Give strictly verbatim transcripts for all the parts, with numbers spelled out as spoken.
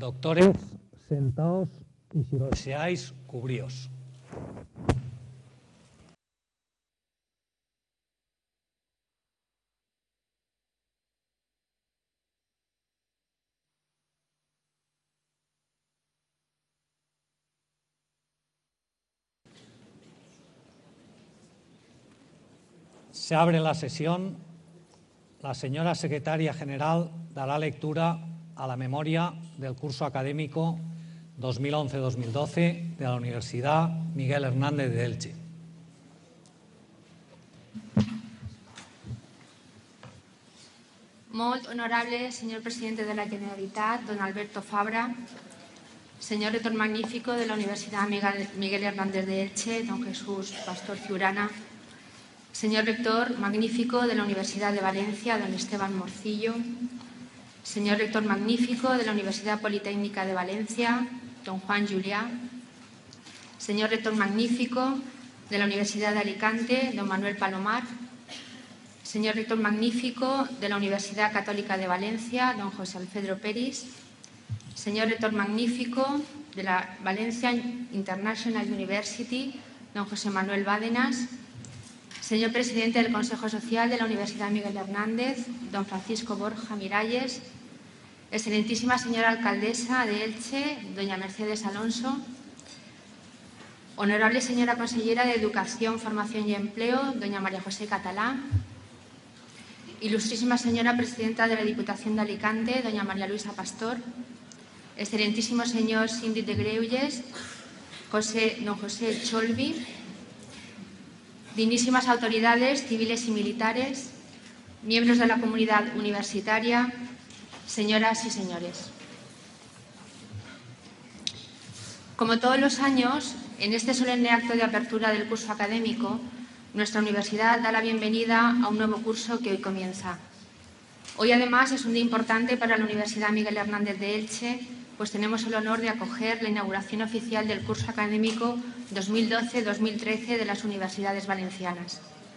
Doctores, sentaos y si lo deseáis, cubríos. Se abre la sesión. La señora secretaria general dará lectura a la memoria del curso académico dos mil once dos mil doce de la Universidad Miguel Hernández de Elche. Molt honorable señor presidente de la Generalitat, don Alberto Fabra, señor rector magnífico de la Universidad Miguel Hernández de Elche, don Jesús Pastor Ciurana, señor rector magnífico de la Universidad de Valencia, don Esteban Morcillo, señor rector magnífico de la Universidad Politécnica de Valencia, don Juan Juliá, señor rector magnífico de la Universidad de Alicante, don Manuel Palomar, señor rector magnífico de la Universidad Católica de Valencia, don José Alfredo Peris, señor rector magnífico de la Valencia International University, don José Manuel Bádenas, señor presidente del Consejo Social de la Universidad Miguel Hernández, don Francisco Borja Miralles, excelentísima señora alcaldesa de Elche, doña Mercedes Alonso, honorable señora consellera de Educación, Formación y Empleo, doña María José Catalá, ilustrísima señora presidenta de la Diputación de Alicante, doña María Luisa Pastor, excelentísimo señor síndic de Greuges, José, don José Cholvi, dignísimas autoridades civiles y militares, miembros de la comunidad universitaria, señoras y señores. Como todos los años, en este solemne acto de apertura del curso académico, nuestra universidad da la bienvenida a un nuevo curso que hoy comienza. Hoy, además, es un día importante para la Universidad Miguel Hernández de Elche, pues tenemos el honor de acoger la inauguración oficial del curso académico dos mil doce dos mil trece de las universidades valencianas.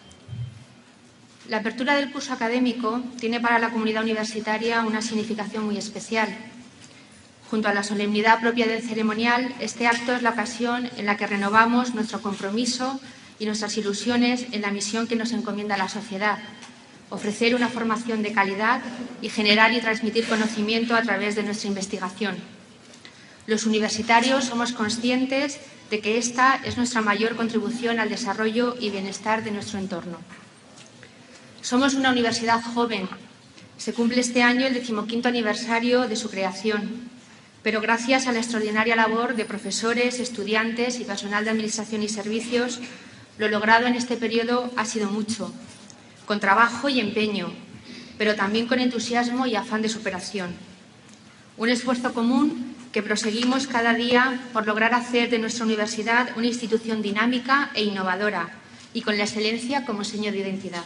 La apertura del curso académico tiene para la comunidad universitaria una significación muy especial. Junto a la solemnidad propia del ceremonial, este acto es la ocasión en la que renovamos nuestro compromiso y nuestras ilusiones en la misión que nos encomienda la sociedad: ofrecer una formación de calidad y generar y transmitir conocimiento a través de nuestra investigación. Los universitarios somos conscientes de que esta es nuestra mayor contribución al desarrollo y bienestar de nuestro entorno. Somos una universidad joven. Se cumple este año el decimoquinto aniversario de su creación, pero gracias a la extraordinaria labor de profesores, estudiantes y personal de Administración y Servicios, lo logrado en este periodo ha sido mucho, con trabajo y empeño, pero también con entusiasmo y afán de superación. Un esfuerzo común que proseguimos cada día por lograr hacer de nuestra universidad una institución dinámica e innovadora y con la excelencia como seña de identidad.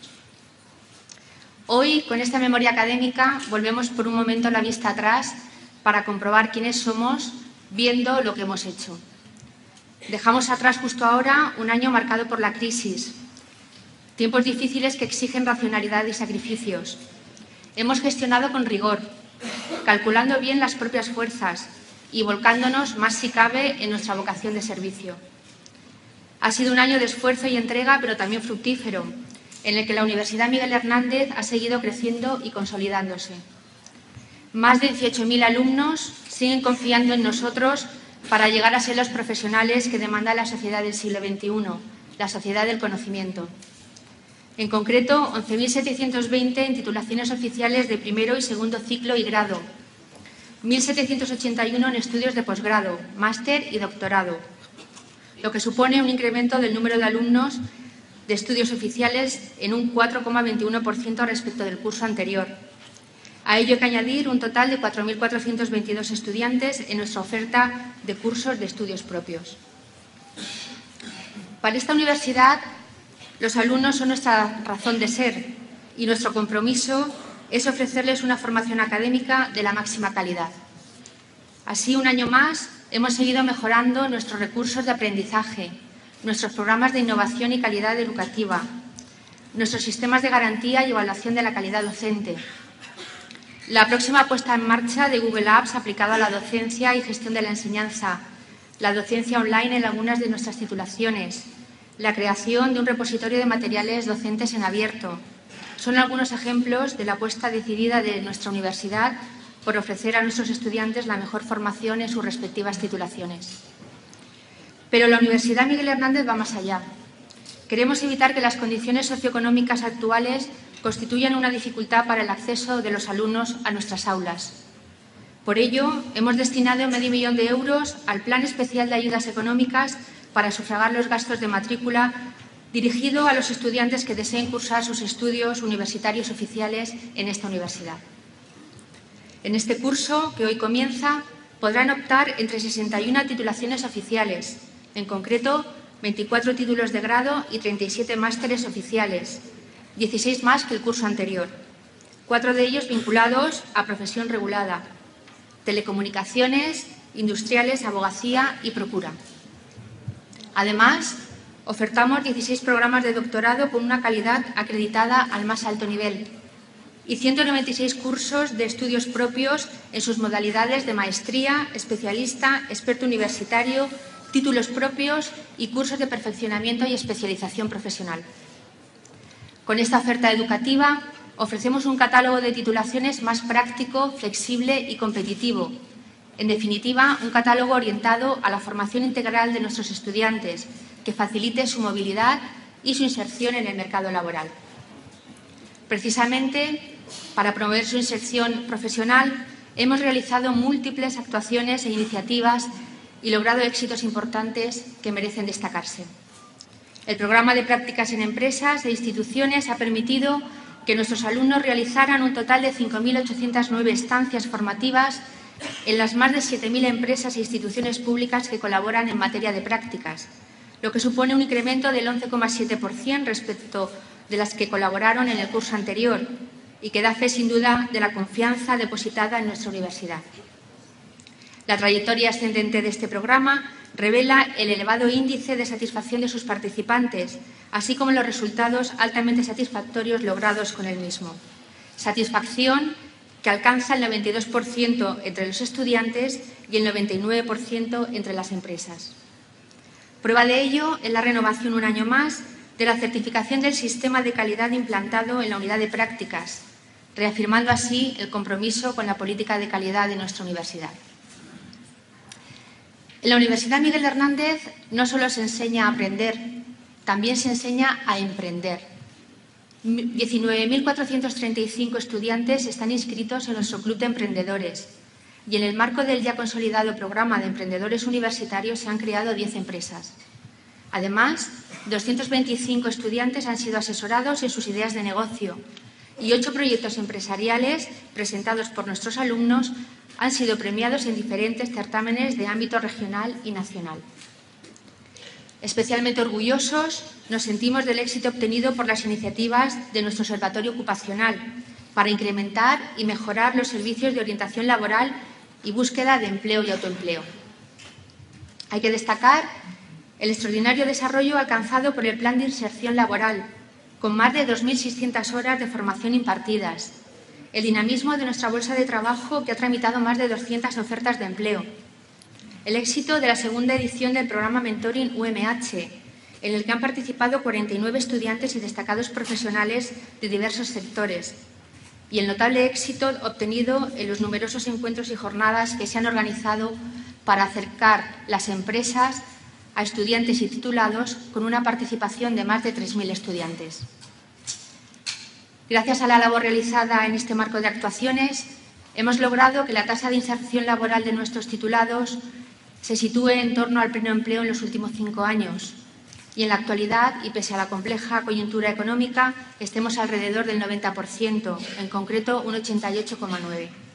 Hoy, con esta memoria académica, volvemos por un momento la vista atrás para comprobar quiénes somos, viendo lo que hemos hecho. Dejamos atrás justo ahora un año marcado por la crisis, tiempos difíciles que exigen racionalidad y sacrificios. Hemos gestionado con rigor, calculando bien las propias fuerzas y volcándonos más si cabe en nuestra vocación de servicio. Ha sido un año de esfuerzo y entrega, pero también fructífero, en el que la Universidad Miguel Hernández ha seguido creciendo y consolidándose. Más de dieciocho mil alumnos siguen confiando en nosotros para llegar a ser los profesionales que demanda la sociedad del siglo veintiuno, la sociedad del conocimiento. En concreto, once mil setecientos veinte en titulaciones oficiales de primero y segundo ciclo y grado, mil setecientos ochenta y uno en estudios de posgrado, máster y doctorado, lo que supone un incremento del número de alumnos de estudios oficiales en un cuatro coma veintiuno por ciento respecto del curso anterior. A ello hay que añadir un total de cuatro mil cuatrocientos veintidós estudiantes en nuestra oferta de cursos de estudios propios. Para esta universidad, los alumnos son nuestra razón de ser y nuestro compromiso es ofrecerles una formación académica de la máxima calidad. Así, un año más, hemos seguido mejorando nuestros recursos de aprendizaje, nuestros programas de innovación y calidad educativa, nuestros sistemas de garantía y evaluación de la calidad docente. la próxima puesta en marcha de Google Apps aplicado a la docencia y gestión de la enseñanza, la docencia online en algunas de nuestras titulaciones, la creación de un repositorio de materiales docentes en abierto. Son algunos ejemplos de la apuesta decidida de nuestra universidad por ofrecer a nuestros estudiantes la mejor formación en sus respectivas titulaciones. Pero la Universidad Miguel Hernández va más allá. Queremos evitar que las condiciones socioeconómicas actuales constituyan una dificultad para el acceso de los alumnos a nuestras aulas. Por ello, hemos destinado medio millón de euros al Plan Especial de Ayudas Económicas para sufragar los gastos de matrícula dirigido a los estudiantes que deseen cursar sus estudios universitarios oficiales en esta universidad. En este curso, que hoy comienza, podrán optar entre sesenta y una titulaciones oficiales, en concreto veinticuatro títulos de grado y treinta y siete másteres oficiales, dieciséis más que el curso anterior, cuatro de ellos vinculados a profesión regulada, telecomunicaciones, industriales, abogacía y procura. Además, ofertamos dieciséis programas de doctorado con una calidad acreditada al más alto nivel y ciento noventa y seis cursos de estudios propios en sus modalidades de maestría, especialista, experto universitario, títulos propios y cursos de perfeccionamiento y especialización profesional. Con esta oferta educativa ofrecemos un catálogo de titulaciones más práctico, flexible y competitivo. En definitiva, un catálogo orientado a la formación integral de nuestros estudiantes, que facilite su movilidad y su inserción en el mercado laboral. Precisamente, para promover su inserción profesional, hemos realizado múltiples actuaciones e iniciativas y logrado éxitos importantes que merecen destacarse. El programa de prácticas en empresas e instituciones ha permitido que nuestros alumnos realizaran un total de cinco mil ochocientas nueve estancias formativas en las más de siete mil empresas e instituciones públicas que colaboran en materia de prácticas, lo que supone un incremento del once coma siete por ciento respecto de las que colaboraron en el curso anterior y que da fe, sin duda, de la confianza depositada en nuestra universidad. La trayectoria ascendente de este programa revela el elevado índice de satisfacción de sus participantes, así como los resultados altamente satisfactorios logrados con el mismo. Satisfacción que alcanza el noventa y dos por ciento entre los estudiantes y el noventa y nueve por ciento entre las empresas. Prueba de ello es la renovación un año más de la certificación del sistema de calidad implantado en la unidad de prácticas, reafirmando así el compromiso con la política de calidad de nuestra universidad. En la Universidad Miguel Hernández no solo se enseña a aprender, también se enseña a emprender. diecinueve mil cuatrocientos treinta y cinco estudiantes están inscritos en nuestro Club de Emprendedores y en el marco del ya consolidado programa de emprendedores universitarios se han creado diez empresas. Además, doscientos veinticinco estudiantes han sido asesorados en sus ideas de negocio y ocho proyectos empresariales presentados por nuestros alumnos han sido premiados en diferentes certámenes de ámbito regional y nacional. Especialmente orgullosos nos sentimos del éxito obtenido por las iniciativas de nuestro Observatorio Ocupacional para incrementar y mejorar los servicios de orientación laboral y búsqueda de empleo y autoempleo. Hay que destacar el extraordinario desarrollo alcanzado por el Plan de Inserción Laboral, con más de dos mil seiscientas horas de formación impartidas, el dinamismo de nuestra bolsa de trabajo, que ha tramitado más de doscientas ofertas de empleo, el éxito de la segunda edición del programa Mentoring U M H, en el que han participado cuarenta y nueve estudiantes y destacados profesionales de diversos sectores, y el notable éxito obtenido en los numerosos encuentros y jornadas que se han organizado para acercar las empresas a estudiantes y titulados, con una participación de más de tres mil estudiantes. Gracias a la labor realizada en este marco de actuaciones, hemos logrado que la tasa de inserción laboral de nuestros titulados se sitúe en torno al pleno empleo en los últimos cinco años y en la actualidad, y pese a la compleja coyuntura económica, estemos alrededor del noventa por ciento, en concreto un ochenta y ocho coma nueve por ciento.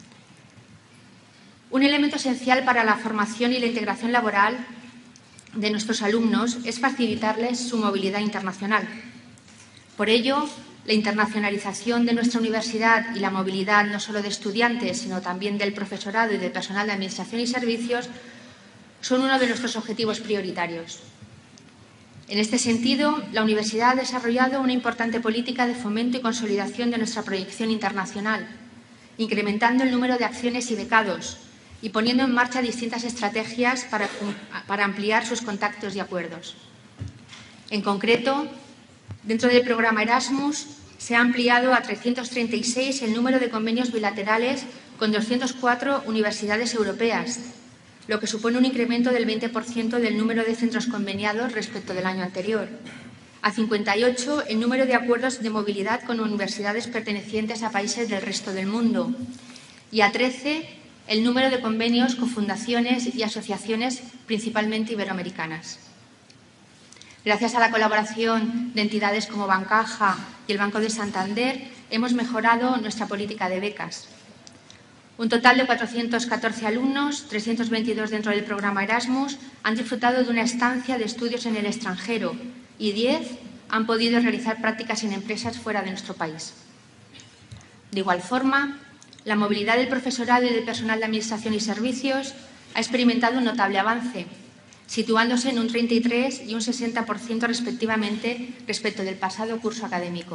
Un elemento esencial para la formación y la integración laboral de nuestros alumnos es facilitarles su movilidad internacional. Por ello, la internacionalización de nuestra universidad y la movilidad no solo de estudiantes, sino también del profesorado y del personal de Administración y Servicios son uno de nuestros objetivos prioritarios. En este sentido, la universidad ha desarrollado una importante política de fomento y consolidación de nuestra proyección internacional, incrementando el número de acciones y becados y poniendo en marcha distintas estrategias para, para ampliar sus contactos y acuerdos. En concreto, dentro del programa Erasmus se ha ampliado a trescientos treinta y seis el número de convenios bilaterales con doscientas cuatro universidades europeas, lo que supone un incremento del veinte por ciento del número de centros conveniados respecto del año anterior. A cincuenta y ocho el número de acuerdos de movilidad con universidades pertenecientes a países del resto del mundo y a trece el número de convenios con fundaciones y asociaciones principalmente iberoamericanas. Gracias a la colaboración de entidades como Bancaja y el Banco de Santander hemos mejorado nuestra política de becas. Un total de cuatrocientos catorce alumnos, trescientos veintidós dentro del programa Erasmus, han disfrutado de una estancia de estudios en el extranjero y diez han podido realizar prácticas en empresas fuera de nuestro país. De igual forma, la movilidad del profesorado y del personal de Administración y Servicios ha experimentado un notable avance, situándose en un treinta y tres y un sesenta por ciento respectivamente respecto del pasado curso académico.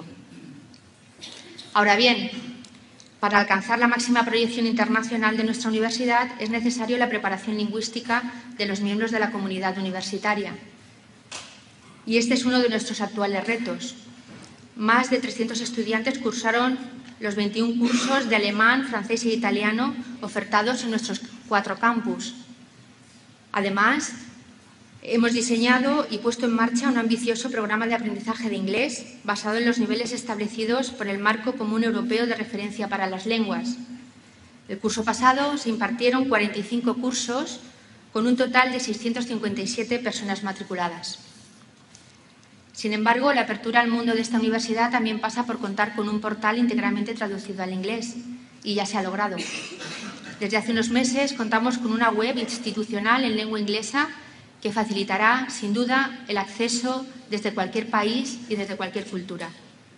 Ahora bien, para alcanzar la máxima proyección internacional de nuestra universidad es necesaria la preparación lingüística de los miembros de la comunidad universitaria. Y este es uno de nuestros actuales retos. Más de trescientos estudiantes cursaron los veintiún cursos de alemán, francés e italiano ofertados en nuestros cuatro campus. Además, hemos diseñado y puesto en marcha un ambicioso programa de aprendizaje de inglés basado en los niveles establecidos por el Marco Común Europeo de Referencia para las Lenguas. El curso pasado se impartieron cuarenta y cinco cursos con un total de seiscientas cincuenta y siete personas matriculadas. Sin embargo, la apertura al mundo de esta universidad también pasa por contar con un portal íntegramente traducido al inglés, y ya se ha logrado. Desde hace unos meses contamos con una web institucional en lengua inglesa que facilitará, sin duda, el acceso desde cualquier país y desde cualquier cultura.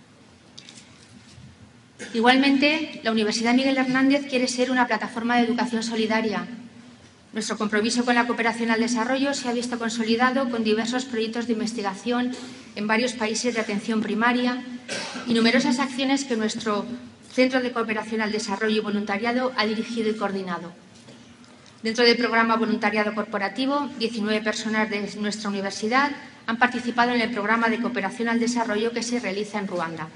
Igualmente, la Universidad Miguel Hernández quiere ser una plataforma de educación solidaria. Nuestro compromiso con la cooperación al desarrollo se ha visto consolidado con diversos proyectos de investigación en varios países de atención primaria y numerosas acciones que nuestro Centro de Cooperación al Desarrollo y Voluntariado ha dirigido y coordinado. Dentro del programa Voluntariado Corporativo, diecinueve personas de nuestra universidad han participado en el programa de cooperación al desarrollo que se realiza en Ruanda.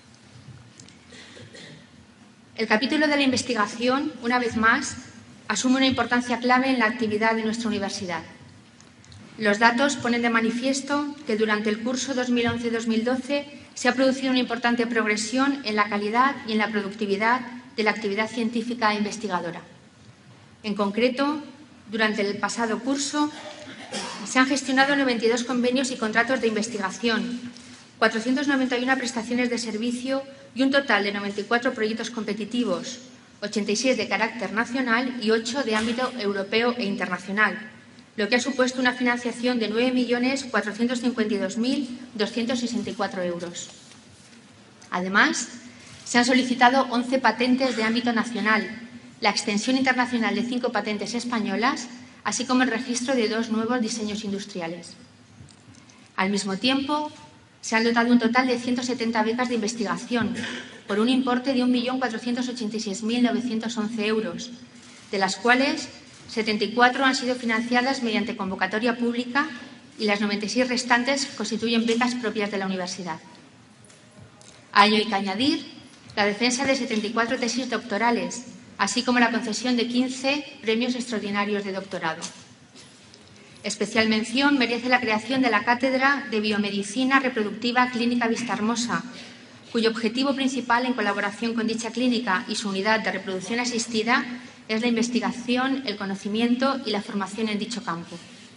El capítulo de la investigación, una vez más, asume una importancia clave en la actividad de nuestra universidad. Los datos ponen de manifiesto que durante el curso dos mil once dos mil doce se ha producido una importante progresión en la calidad y en la productividad de la actividad científica e investigadora. En concreto, durante el pasado curso se han gestionado noventa y dos convenios y contratos de investigación, cuatrocientas noventa y una prestaciones de servicio y un total de noventa y cuatro proyectos competitivos, ochenta y seis de carácter nacional y ocho de ámbito europeo e internacional, lo que ha supuesto una financiación de nueve millones cuatrocientos cincuenta y dos mil doscientos sesenta y cuatro euros. Además, se han solicitado once patentes de ámbito nacional, la extensión internacional de cinco patentes españolas, así como el registro de dos nuevos diseños industriales. Al mismo tiempo, se han dotado un total de ciento setenta becas de investigación, por un importe de un millón cuatrocientos ochenta y seis mil novecientos once euros, de las cuales setenta y cuatro han sido financiadas mediante convocatoria pública y las noventa y seis restantes constituyen becas propias de la universidad. A ello hay que añadir la defensa de setenta y cuatro tesis doctorales, así como la concesión de quince premios extraordinarios de doctorado. Especial mención merece la creación de la Cátedra de Biomedicina Reproductiva Clínica Vistahermosa, cuyo objetivo principal, en colaboración con dicha clínica y su unidad de reproducción asistida, es la investigación, el conocimiento y la formación en dicho campo.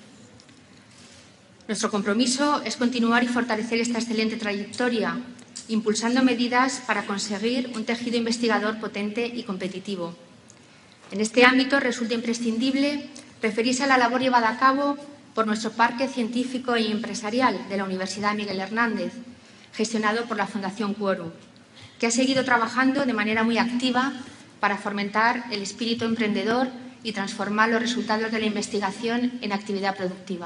Nuestro compromiso es continuar y fortalecer esta excelente trayectoria, impulsando medidas para conseguir un tejido investigador potente y competitivo. En este ámbito resulta imprescindible referirse a la labor llevada a cabo por nuestro parque científico y empresarial de la Universidad Miguel Hernández, gestionado por la Fundación Quorum, que ha seguido trabajando de manera muy activa para fomentar el espíritu emprendedor y transformar los resultados de la investigación en actividad productiva.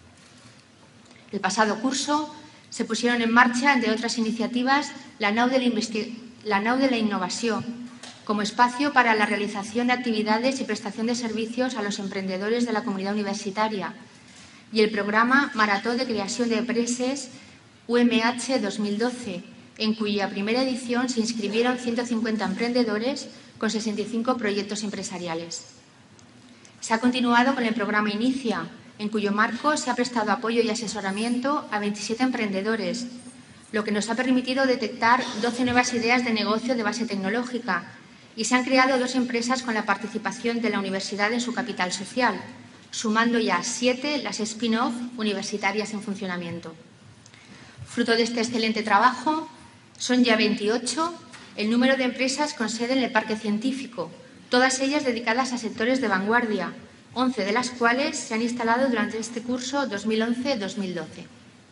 El pasado curso se pusieron en marcha, entre otras iniciativas, la Nau de la, la, Nau de la Innovació, como espacio para la realización de actividades y prestación de servicios a los emprendedores de la comunidad universitaria, y el programa Marató de Creación de Empreses U M H dos mil doce, en cuya primera edición se inscribieron ciento cincuenta emprendedores con sesenta y cinco proyectos empresariales. Se ha continuado con el programa Inicia, en cuyo marco se ha prestado apoyo y asesoramiento a veintisiete emprendedores, lo que nos ha permitido detectar doce nuevas ideas de negocio de base tecnológica, y se han creado dos empresas con la participación de la universidad en su capital social, sumando ya siete las spin-off universitarias en funcionamiento. Fruto de este excelente trabajo, son ya veintiocho el número de empresas con sede en el parque científico, todas ellas dedicadas a sectores de vanguardia, once de las cuales se han instalado durante este curso dos mil once dos mil doce.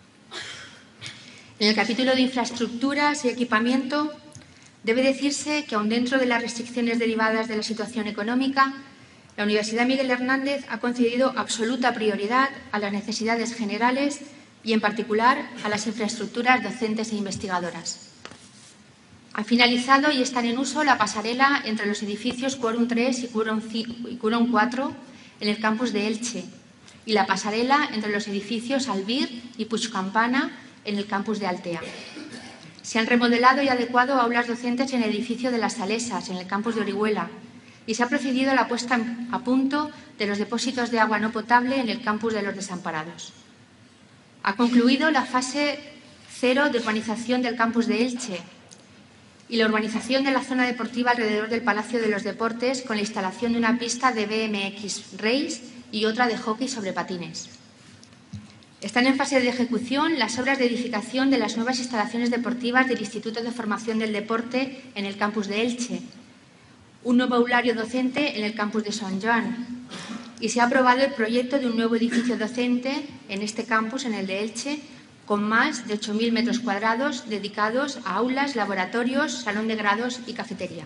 En el capítulo de infraestructuras y equipamiento, debe decirse que, aun dentro de las restricciones derivadas de la situación económica, la Universidad Miguel Hernández ha concedido absoluta prioridad a las necesidades generales y, en particular, a las infraestructuras docentes e investigadoras. Han finalizado y están en uso la pasarela entre los edificios Quórum tres y Quórum cuatro en el campus de Elche, y la pasarela entre los edificios Albir y Puigcampana en el campus de Altea. Se han remodelado y adecuado aulas docentes en el edificio de Las Salesas, en el campus de Orihuela, y se ha procedido a la puesta a punto de los depósitos de agua no potable en el campus de los Desamparados. Ha concluido la fase cero de urbanización del campus de Elche y la urbanización de la zona deportiva alrededor del Palacio de los Deportes, con la instalación de una pista de B M X Race y otra de hockey sobre patines. Están en fase de ejecución las obras de edificación de las nuevas instalaciones deportivas del Instituto de Formación del Deporte en el campus de Elche, un nuevo aulario docente en el campus de San Joan, y se ha aprobado el proyecto de un nuevo edificio docente en este campus, en el de Elche, con más de ocho mil metros cuadrados dedicados a aulas, laboratorios, salón de grados y cafetería.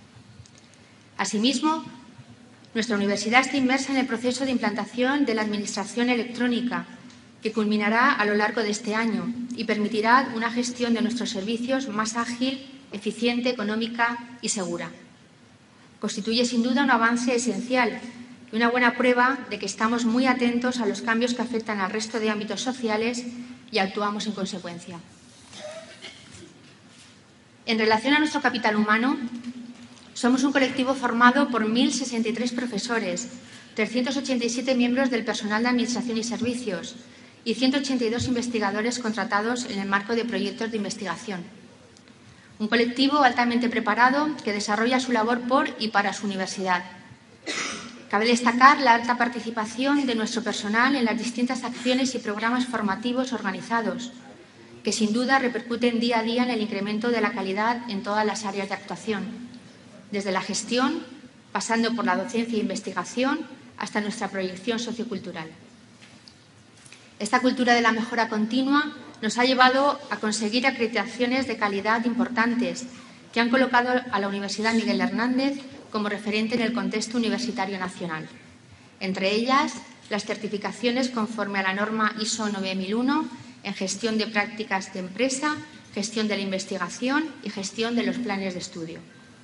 Asimismo, nuestra universidad está inmersa en el proceso de implantación de la administración electrónica, que culminará a lo largo de este año y permitirá una gestión de nuestros servicios más ágil, eficiente, económica y segura. Constituye sin duda un avance esencial y una buena prueba de que estamos muy atentos a los cambios que afectan al resto de ámbitos sociales y actuamos en consecuencia. En relación a nuestro capital humano, somos un colectivo formado por mil sesenta y tres profesores, trescientos ochenta y siete miembros del personal de Administración y Servicios y ciento ochenta y dos investigadores contratados en el marco de proyectos de investigación. Un colectivo altamente preparado que desarrolla su labor por y para su universidad. Cabe destacar la alta participación de nuestro personal en las distintas acciones y programas formativos organizados, que sin duda repercuten día a día en el incremento de la calidad en todas las áreas de actuación, desde la gestión, pasando por la docencia e investigación, hasta nuestra proyección sociocultural. Esta cultura de la mejora continua nos ha llevado a conseguir acreditaciones de calidad importantes que han colocado a la Universidad Miguel Hernández como referente en el contexto universitario nacional. Entre ellas, las certificaciones conforme a la norma I S O nueve mil uno en gestión de prácticas de empresa, gestión de la investigación y gestión de los planes de estudio.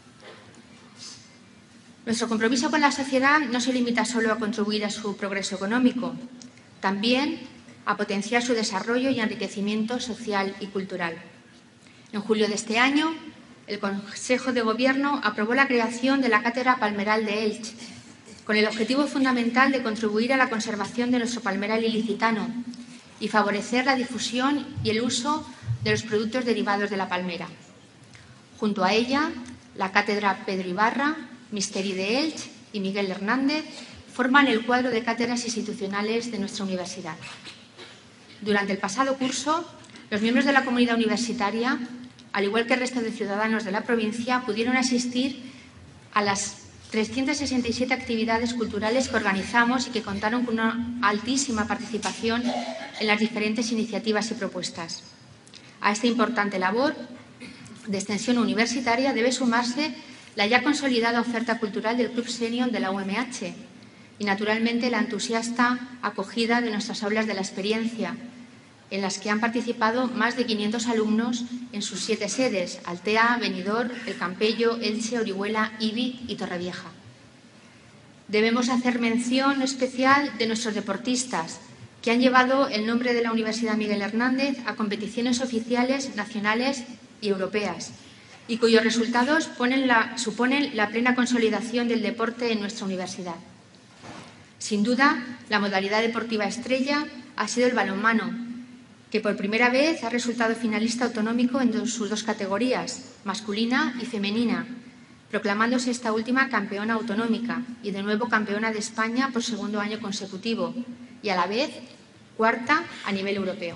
Nuestro compromiso con la sociedad no se limita solo a contribuir a su progreso económico, también a potenciar su desarrollo y enriquecimiento social y cultural. En julio de este año, el Consejo de Gobierno aprobó la creación de la Cátedra Palmeral de Elche, con el objetivo fundamental de contribuir a la conservación de nuestro palmeral ilicitano y favorecer la difusión y el uso de los productos derivados de la palmera. Junto a ella, la Cátedra Pedro Ibarra, Misteri de Elche y Miguel Hernández forman el cuadro de cátedras institucionales de nuestra universidad. Durante el pasado curso, los miembros de la comunidad universitaria, al igual que el resto de ciudadanos de la provincia, pudieron asistir a las trescientas sesenta y siete actividades culturales que organizamos y que contaron con una altísima participación en las diferentes iniciativas y propuestas. A esta importante labor de extensión universitaria debe sumarse la ya consolidada oferta cultural del Club Senior de la U M H y, naturalmente, la entusiasta acogida de nuestras aulas de la experiencia, en las que han participado más de quinientos alumnos en sus siete sedes: Altea, Benidorm, El Campello, Elche, Orihuela, Ibi y Torrevieja. Debemos hacer mención especial de nuestros deportistas, que han llevado el nombre de la Universidad Miguel Hernández a competiciones oficiales nacionales y europeas, y cuyos resultados ponen la, suponen la plena consolidación del deporte en nuestra universidad. Sin duda, la modalidad deportiva estrella ha sido el balonmano, que por primera vez ha resultado finalista autonómico en dos, sus dos categorías, masculina y femenina, proclamándose esta última campeona autonómica y de nuevo campeona de España por segundo año consecutivo, y a la vez cuarta a nivel europeo.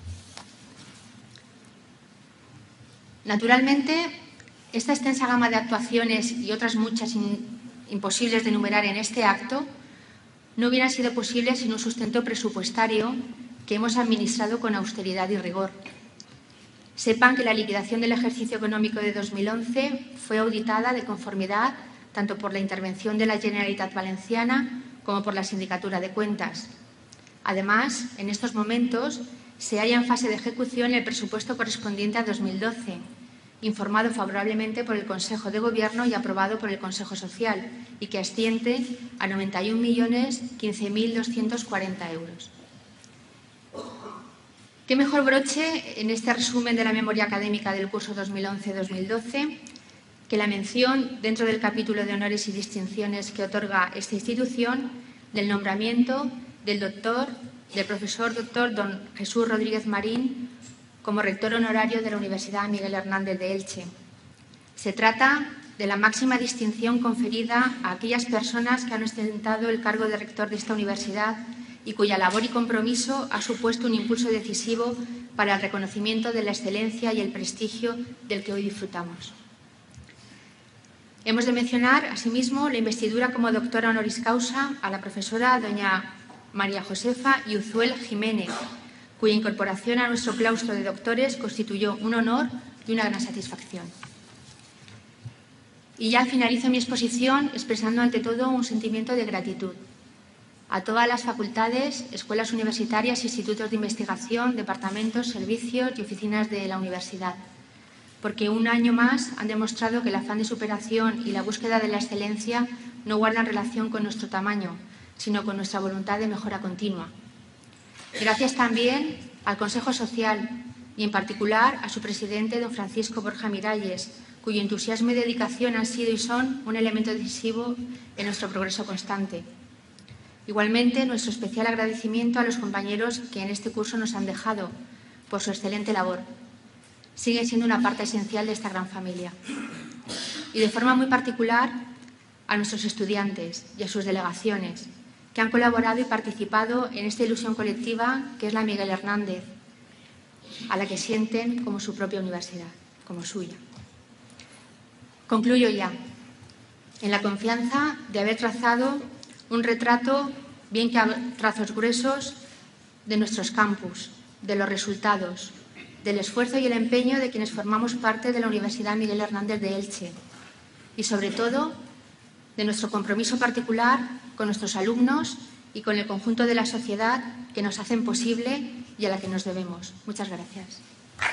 Naturalmente, esta extensa gama de actuaciones y otras muchas in, imposibles de enumerar en este acto no hubieran sido posibles sin un sustento presupuestario que hemos administrado con austeridad y rigor. Sepan que la liquidación del ejercicio económico de dos mil once fue auditada de conformidad tanto por la intervención de la Generalitat Valenciana como por la Sindicatura de Cuentas. Además, en estos momentos se halla en fase de ejecución el presupuesto correspondiente a dos mil doce, informado favorablemente por el Consejo de Gobierno y aprobado por el Consejo Social, y que asciende a noventa y un millones quince mil doscientos cuarenta euros. ¿Qué mejor broche en este resumen de la memoria académica del curso dos mil once dos mil doce que la mención, dentro del capítulo de honores y distinciones que otorga esta institución, del nombramiento del doctor, del profesor doctor don Jesús Rodríguez Marín como rector honorario de la Universidad Miguel Hernández de Elche? Se trata de la máxima distinción conferida a aquellas personas que han ostentado el cargo de rector de esta universidad y cuya labor y compromiso ha supuesto un impulso decisivo para el reconocimiento de la excelencia y el prestigio del que hoy disfrutamos. Hemos de mencionar, asimismo, la investidura como doctora honoris causa a la profesora doña María Josefa Yuzuel Jiménez, cuya incorporación a nuestro claustro de doctores constituyó un honor y una gran satisfacción. Y ya finalizo mi exposición expresando ante todo un sentimiento de gratitud a todas las facultades, escuelas universitarias, institutos de investigación, departamentos, servicios y oficinas de la universidad, porque un año más han demostrado que el afán de superación y la búsqueda de la excelencia no guardan relación con nuestro tamaño, sino con nuestra voluntad de mejora continua. Gracias también al Consejo Social y, en particular, a su presidente, don Francisco Borja Miralles, cuyo entusiasmo y dedicación han sido y son un elemento decisivo en nuestro progreso constante. Igualmente, nuestro especial agradecimiento a los compañeros que en este curso nos han dejado por su excelente labor. Siguen siendo una parte esencial de esta gran familia. Y de forma muy particular a nuestros estudiantes y a sus delegaciones, que han colaborado y participado en esta ilusión colectiva que es la Miguel Hernández, a la que sienten como su propia universidad, como suya. Concluyo ya, en la confianza de haber trazado un retrato, bien que a trazos gruesos, de nuestros campus, de los resultados, del esfuerzo y el empeño de quienes formamos parte de la Universidad Miguel Hernández de Elche y, sobre todo, de nuestro compromiso particular con nuestros alumnos y con el conjunto de la sociedad que nos hacen posible y a la que nos debemos. Muchas gracias.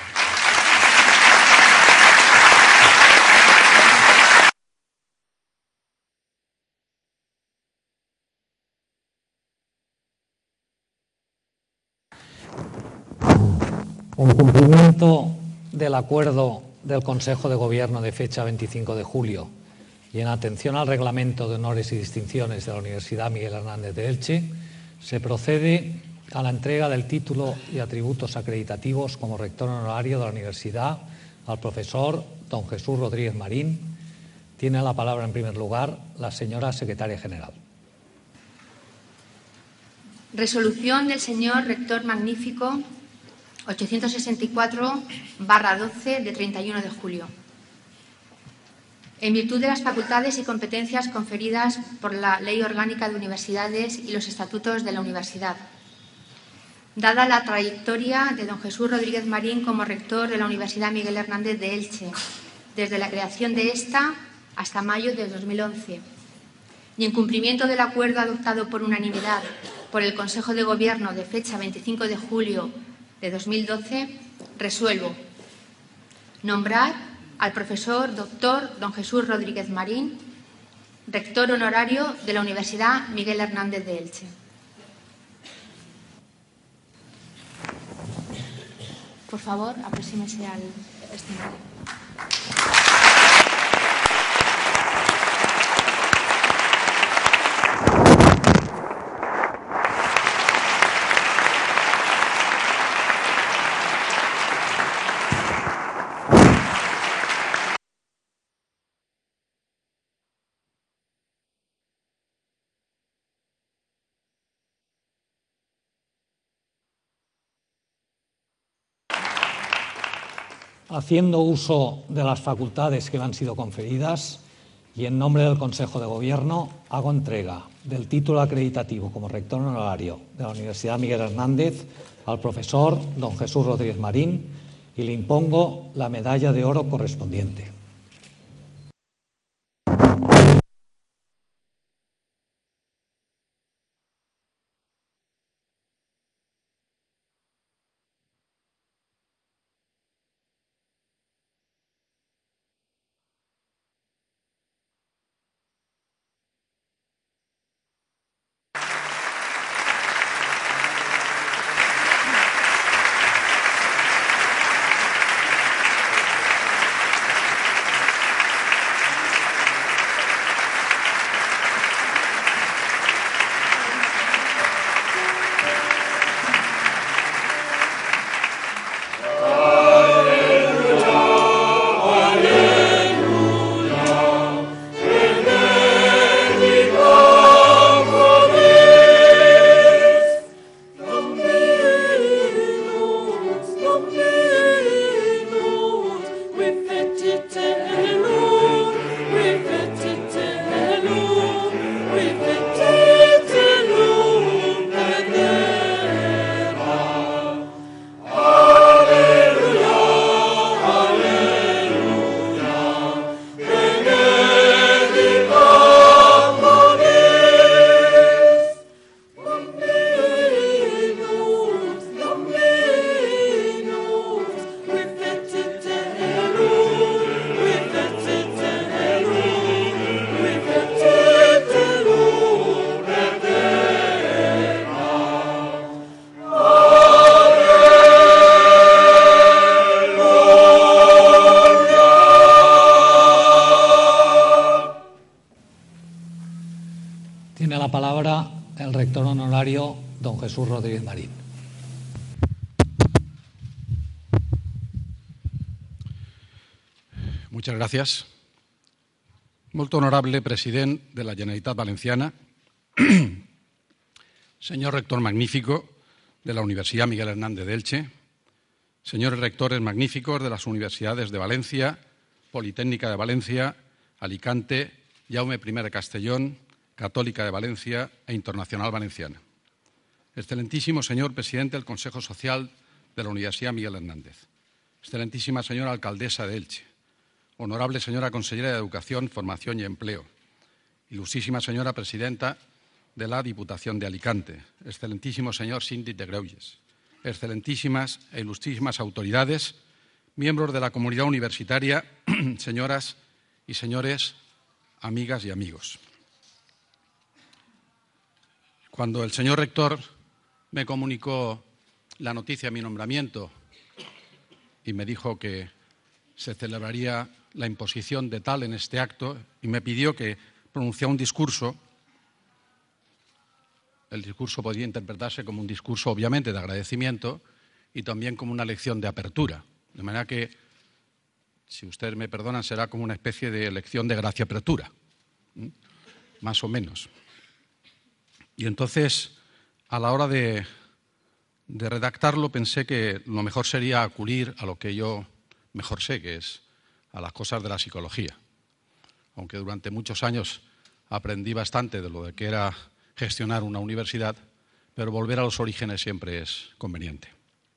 En cumplimiento del acuerdo del Consejo de Gobierno de fecha veinticinco de julio y en atención al reglamento de honores y distinciones de la Universidad Miguel Hernández de Elche, se procede a la entrega del título y atributos acreditativos como rector honorario de la universidad al profesor don Jesús Rodríguez Marín. Tiene la palabra en primer lugar la señora secretaria general. Resolución del señor rector magnífico ochocientos sesenta y cuatro barra doce de treinta y uno de julio. En virtud de las facultades y competencias conferidas por la Ley Orgánica de Universidades y los Estatutos de la Universidad, dada la trayectoria de don Jesús Rodríguez Marín como rector de la Universidad Miguel Hernández de Elche, desde la creación de esta hasta mayo de dos mil once, y en cumplimiento del acuerdo adoptado por unanimidad por el Consejo de Gobierno de fecha veinticinco de julio de dos mil doce, resuelvo nombrar al profesor doctor don Jesús Rodríguez Marín, rector honorario de la Universidad Miguel Hernández de Elche. Por favor, aproxímese al escenario. Haciendo uso de las facultades que me han sido conferidas y en nombre del Consejo de Gobierno, hago entrega del título acreditativo como rector honorario de la Universidad Miguel Hernández al profesor don Jesús Rodríguez Marín y le impongo la medalla de oro correspondiente. Tiene la palabra el rector honorario, don Jesús Rodríguez Marín. Muchas gracias. Molt honorable president de la Generalitat Valenciana, señor rector magnífico de la Universidad Miguel Hernández de Elche, señores rectores magníficos de las universidades de Valencia, Politécnica de Valencia, Alicante, Jaume primero de Castellón, Católica de Valencia e Internacional Valenciana. Excelentísimo señor presidente del Consejo Social de la Universidad Miguel Hernández. Excelentísima señora alcaldesa de Elche. Honorable señora consellera de Educación, Formación y Empleo. Ilustrísima señora presidenta de la Diputación de Alicante. Excelentísimo señor síndic de Greuges. Excelentísimas e ilustrísimas autoridades, miembros de la comunidad universitaria, señoras y señores, amigas y amigos. Cuando el señor rector me comunicó la noticia de mi nombramiento y me dijo que se celebraría la imposición de tal en este acto y me pidió que pronunciara un discurso, el discurso podría interpretarse como un discurso obviamente de agradecimiento y también como una lección de apertura. De manera que, si ustedes me perdonan, será como una especie de lección de gracia-apertura, ¿eh? Más o menos. Y entonces, a la hora de, de redactarlo, pensé que lo mejor sería acudir a lo que yo mejor sé, que es a las cosas de la psicología. Aunque durante muchos años aprendí bastante de lo de que era gestionar una universidad, pero volver a los orígenes siempre es conveniente.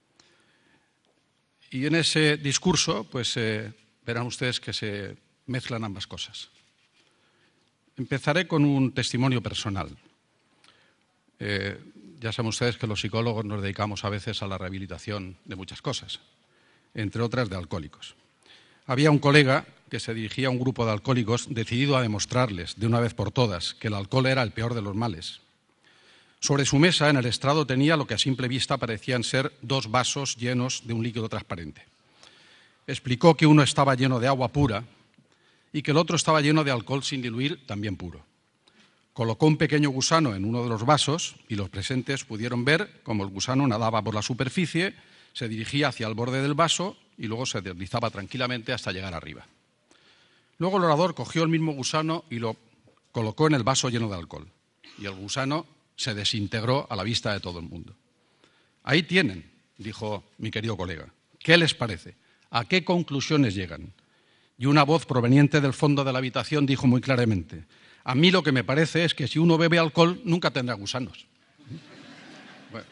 Y en ese discurso, pues eh, verán ustedes que se mezclan ambas cosas. Empezaré con un testimonio personal. Eh, ya saben ustedes que los psicólogos nos dedicamos a veces a la rehabilitación de muchas cosas, entre otras de alcohólicos. Había un colega que se dirigía a un grupo de alcohólicos decidido a demostrarles de una vez por todas que el alcohol era el peor de los males. Sobre su mesa, en el estrado, tenía lo que a simple vista parecían ser dos vasos llenos de un líquido transparente. Explicó que uno estaba lleno de agua pura y que el otro estaba lleno de alcohol sin diluir, también puro. Colocó un pequeño gusano en uno de los vasos y los presentes pudieron ver cómo el gusano nadaba por la superficie, se dirigía hacia el borde del vaso y luego se deslizaba tranquilamente hasta llegar arriba. Luego el orador cogió el mismo gusano y lo colocó en el vaso lleno de alcohol. Y el gusano se desintegró a la vista de todo el mundo. Ahí tienen, dijo mi querido colega. ¿Qué les parece? ¿A qué conclusiones llegan? Y una voz proveniente del fondo de la habitación dijo muy claramente: a mí lo que me parece es que si uno bebe alcohol nunca tendrá gusanos. Bueno.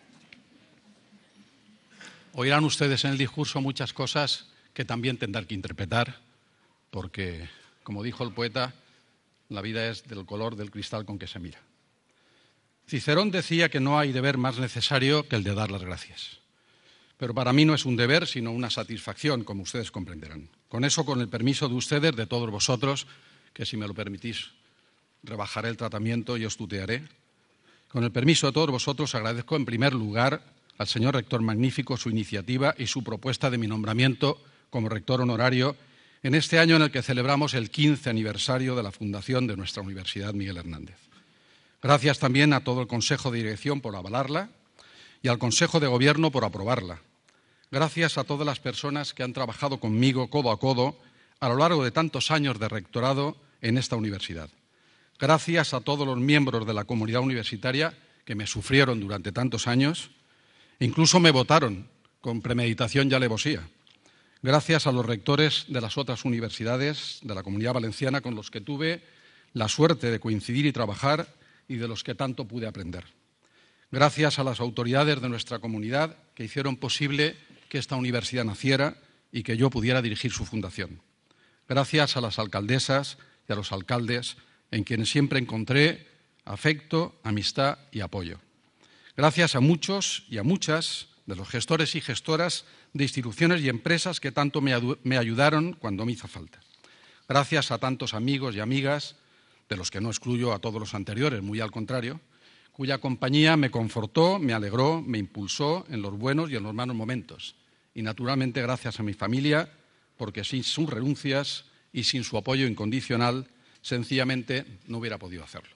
Oirán ustedes en el discurso muchas cosas que también tendrán que interpretar, porque, como dijo el poeta, la vida es del color del cristal con que se mira. Cicerón decía que no hay deber más necesario que el de dar las gracias. Pero para mí no es un deber, sino una satisfacción, como ustedes comprenderán. Con eso, con el permiso de ustedes, de todos vosotros, que si me lo permitís, rebajaré el tratamiento y os tutearé. Con el permiso de todos vosotros, agradezco en primer lugar al señor rector magnífico su iniciativa y su propuesta de mi nombramiento como rector honorario en este año en el que celebramos el quince aniversario de la fundación de nuestra Universidad Miguel Hernández. Gracias también a todo el Consejo de Dirección por avalarla y al Consejo de Gobierno por aprobarla. Gracias a todas las personas que han trabajado conmigo codo a codo a lo largo de tantos años de rectorado en esta universidad. Gracias a todos los miembros de la comunidad universitaria que me sufrieron durante tantos años, incluso me votaron con premeditación y alevosía. Gracias a los rectores de las otras universidades de la Comunidad Valenciana con los que tuve la suerte de coincidir y trabajar y de los que tanto pude aprender. Gracias a las autoridades de nuestra comunidad que hicieron posible que esta universidad naciera y que yo pudiera dirigir su fundación. Gracias a las alcaldesas y a los alcaldes en quienes siempre encontré afecto, amistad y apoyo. Gracias a muchos y a muchas de los gestores y gestoras de instituciones y empresas que tanto me, me ayudaron cuando me hizo falta. Gracias a tantos amigos y amigas, de los que no excluyo a todos los anteriores, muy al contrario, cuya compañía me confortó, me alegró, me impulsó en los buenos y en los malos momentos. Y, naturalmente, gracias a mi familia, porque sin sus renuncias y sin su apoyo incondicional, sencillamente no hubiera podido hacerlo.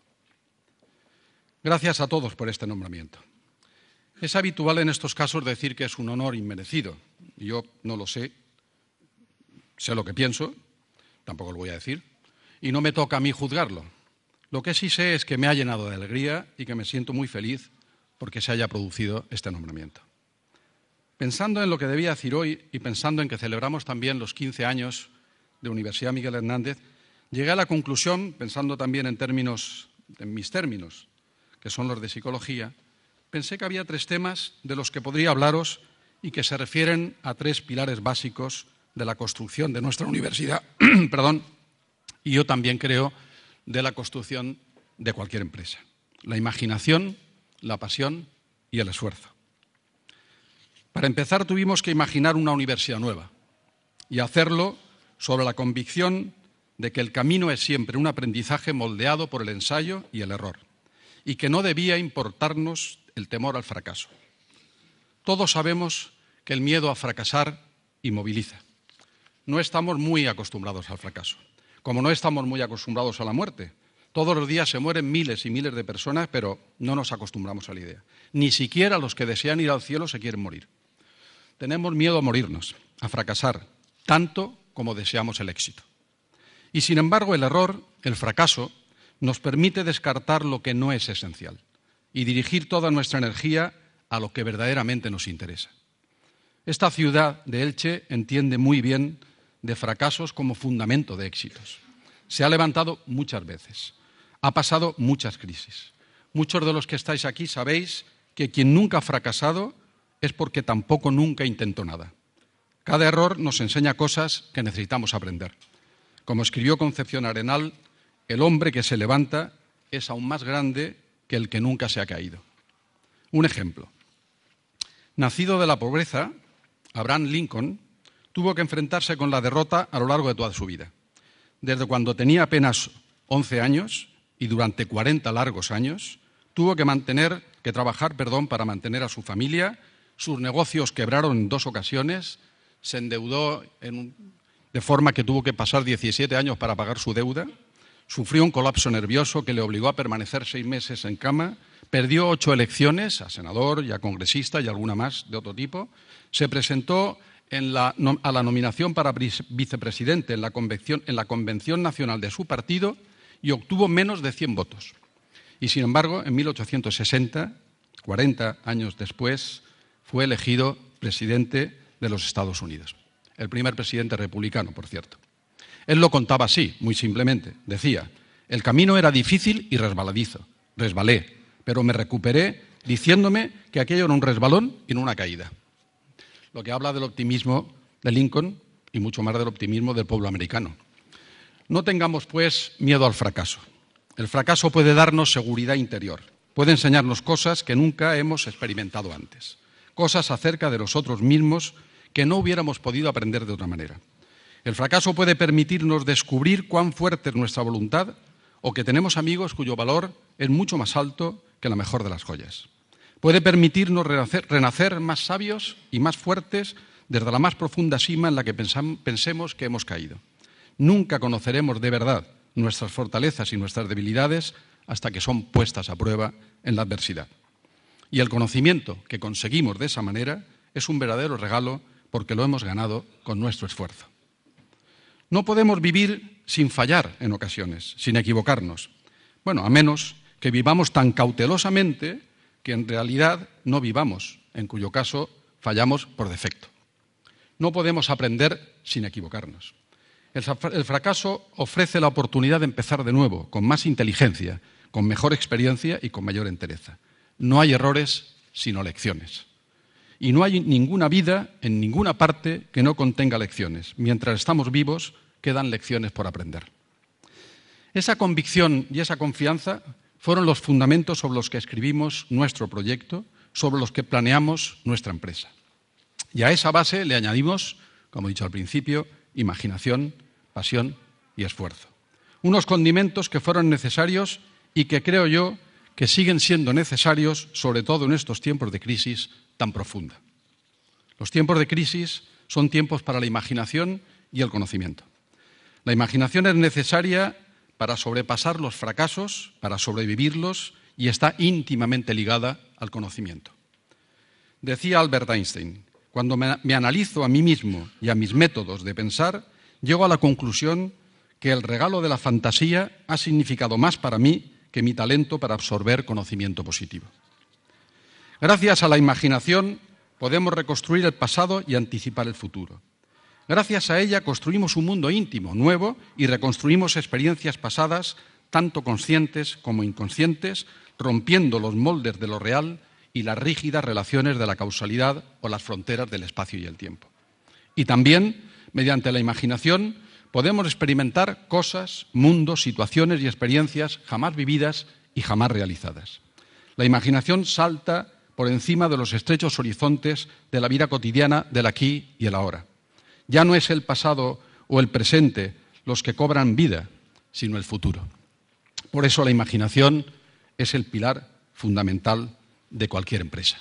Gracias a todos por este nombramiento. Es habitual en estos casos decir que es un honor inmerecido. Yo no lo sé, sé lo que pienso, tampoco lo voy a decir, y no me toca a mí juzgarlo. Lo que sí sé es que me ha llenado de alegría y que me siento muy feliz porque se haya producido este nombramiento. Pensando en lo que debía decir hoy y pensando en que celebramos también los quince años de Universidad Miguel Hernández, llegué a la conclusión, pensando también en términos, en mis términos, que son los de psicología, pensé que había tres temas de los que podría hablaros y que se refieren a tres pilares básicos de la construcción de nuestra universidad, perdón, y yo también creo de la construcción de cualquier empresa: la imaginación, la pasión y el esfuerzo. Para empezar, tuvimos que imaginar una universidad nueva y hacerlo sobre la convicción de que el camino es siempre un aprendizaje moldeado por el ensayo y el error, y que no debía importarnos el temor al fracaso. Todos sabemos que el miedo a fracasar inmoviliza. No estamos muy acostumbrados al fracaso, como no estamos muy acostumbrados a la muerte. Todos los días se mueren miles y miles de personas, pero no nos acostumbramos a la idea. Ni siquiera los que desean ir al cielo se quieren morir. Tenemos miedo a morirnos, a fracasar, tanto como deseamos el éxito. Y sin embargo, el error, el fracaso, nos permite descartar lo que no es esencial y dirigir toda nuestra energía a lo que verdaderamente nos interesa. Esta ciudad de Elche entiende muy bien de fracasos como fundamento de éxitos. Se ha levantado muchas veces, ha pasado muchas crisis. Muchos de los que estáis aquí sabéis que quien nunca ha fracasado es porque tampoco nunca intentó nada. Cada error nos enseña cosas que necesitamos aprender. Como escribió Concepción Arenal, el hombre que se levanta es aún más grande que el que nunca se ha caído. Un ejemplo. Nacido de la pobreza, Abraham Lincoln tuvo que enfrentarse con la derrota a lo largo de toda su vida. Desde cuando tenía apenas once años y durante cuarenta largos años, tuvo que, mantener, que trabajar perdón, para mantener a su familia. Sus negocios quebraron en dos ocasiones, se endeudó en un, de forma que tuvo que pasar diecisiete años para pagar su deuda, sufrió un colapso nervioso que le obligó a permanecer seis meses en cama, perdió ocho elecciones a senador y a congresista y alguna más de otro tipo, se presentó en la, a la nominación para vicepresidente en la, convención, en la Convención Nacional de su partido y obtuvo menos de cien votos. Y, sin embargo, en mil ochocientos sesenta, cuarenta años después, fue elegido presidente de los Estados Unidos. El primer presidente republicano, por cierto. Él lo contaba así, muy simplemente. Decía, el camino era difícil y resbaladizo. Resbalé, pero me recuperé diciéndome que aquello era un resbalón y no una caída. Lo que habla del optimismo de Lincoln y mucho más del optimismo del pueblo americano. No tengamos, pues, miedo al fracaso. El fracaso puede darnos seguridad interior, puede enseñarnos cosas que nunca hemos experimentado antes, cosas acerca de nosotros mismos que no hubiéramos podido aprender de otra manera. El fracaso puede permitirnos descubrir cuán fuerte es nuestra voluntad o que tenemos amigos cuyo valor es mucho más alto que la mejor de las joyas. Puede permitirnos renacer, renacer más sabios y más fuertes desde la más profunda sima en la que pensam, pensemos que hemos caído. Nunca conoceremos de verdad nuestras fortalezas y nuestras debilidades hasta que son puestas a prueba en la adversidad. Y el conocimiento que conseguimos de esa manera es un verdadero regalo porque lo hemos ganado con nuestro esfuerzo. No podemos vivir sin fallar en ocasiones, sin equivocarnos. Bueno, a menos que vivamos tan cautelosamente que en realidad no vivamos, en cuyo caso fallamos por defecto. No podemos aprender sin equivocarnos. El fracaso ofrece la oportunidad de empezar de nuevo, con más inteligencia, con mejor experiencia y con mayor entereza. No hay errores sino lecciones. Y no hay ninguna vida en ninguna parte que no contenga lecciones. Mientras estamos vivos, quedan lecciones por aprender. Esa convicción y esa confianza fueron los fundamentos sobre los que escribimos nuestro proyecto, sobre los que planeamos nuestra empresa. Y a esa base le añadimos, como he dicho al principio, imaginación, pasión y esfuerzo. Unos condimentos que fueron necesarios y que creo yo que siguen siendo necesarios, sobre todo en estos tiempos de crisis tan profunda. Los tiempos de crisis son tiempos para la imaginación y el conocimiento. La imaginación es necesaria para sobrepasar los fracasos, para sobrevivirlos, y está íntimamente ligada al conocimiento. Decía Albert Einstein, cuando me, me analizo a mí mismo y a mis métodos de pensar, llego a la conclusión que el regalo de la fantasía ha significado más para mí que mi talento para absorber conocimiento positivo. Gracias a la imaginación podemos reconstruir el pasado y anticipar el futuro. Gracias a ella construimos un mundo íntimo, nuevo, y reconstruimos experiencias pasadas, tanto conscientes como inconscientes, rompiendo los moldes de lo real y las rígidas relaciones de la causalidad o las fronteras del espacio y el tiempo. Y también, mediante la imaginación, podemos experimentar cosas, mundos, situaciones y experiencias jamás vividas y jamás realizadas. La imaginación salta por encima de los estrechos horizontes de la vida cotidiana del aquí y el ahora. Ya no es el pasado o el presente los que cobran vida, sino el futuro. Por eso la imaginación es el pilar fundamental de cualquier empresa.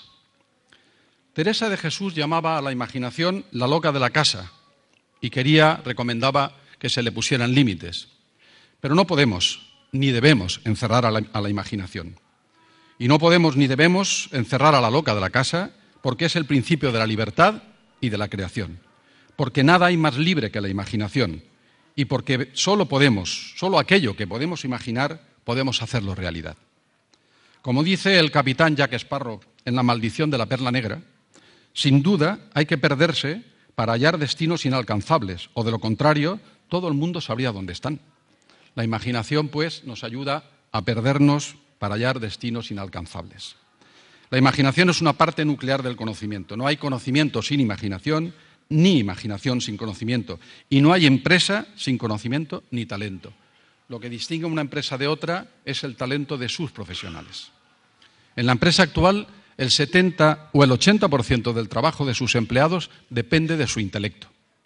Teresa de Jesús llamaba a la imaginación la loca de la casa y quería, recomendaba que se le pusieran límites. Pero no podemos ni debemos encerrar a la, a la imaginación. Y no podemos ni debemos encerrar a la loca de la casa porque es el principio de la libertad y de la creación. Porque nada hay más libre que la imaginación y porque solo podemos, solo aquello que podemos imaginar, podemos hacerlo realidad. Como dice el capitán Jack Sparrow en La maldición de la perla negra, sin duda hay que perderse para hallar destinos inalcanzables, o de lo contrario, todo el mundo sabría dónde están. La imaginación, pues, nos ayuda a perdernos para hallar destinos inalcanzables. La imaginación es una parte nuclear del conocimiento. No hay conocimiento sin imaginación, ni imaginación sin conocimiento. Y no hay empresa sin conocimiento ni talento. Lo que distingue una empresa de otra es el talento de sus profesionales. En la empresa actual el setenta o el ochenta por ciento del trabajo de sus empleados depende de su intelecto.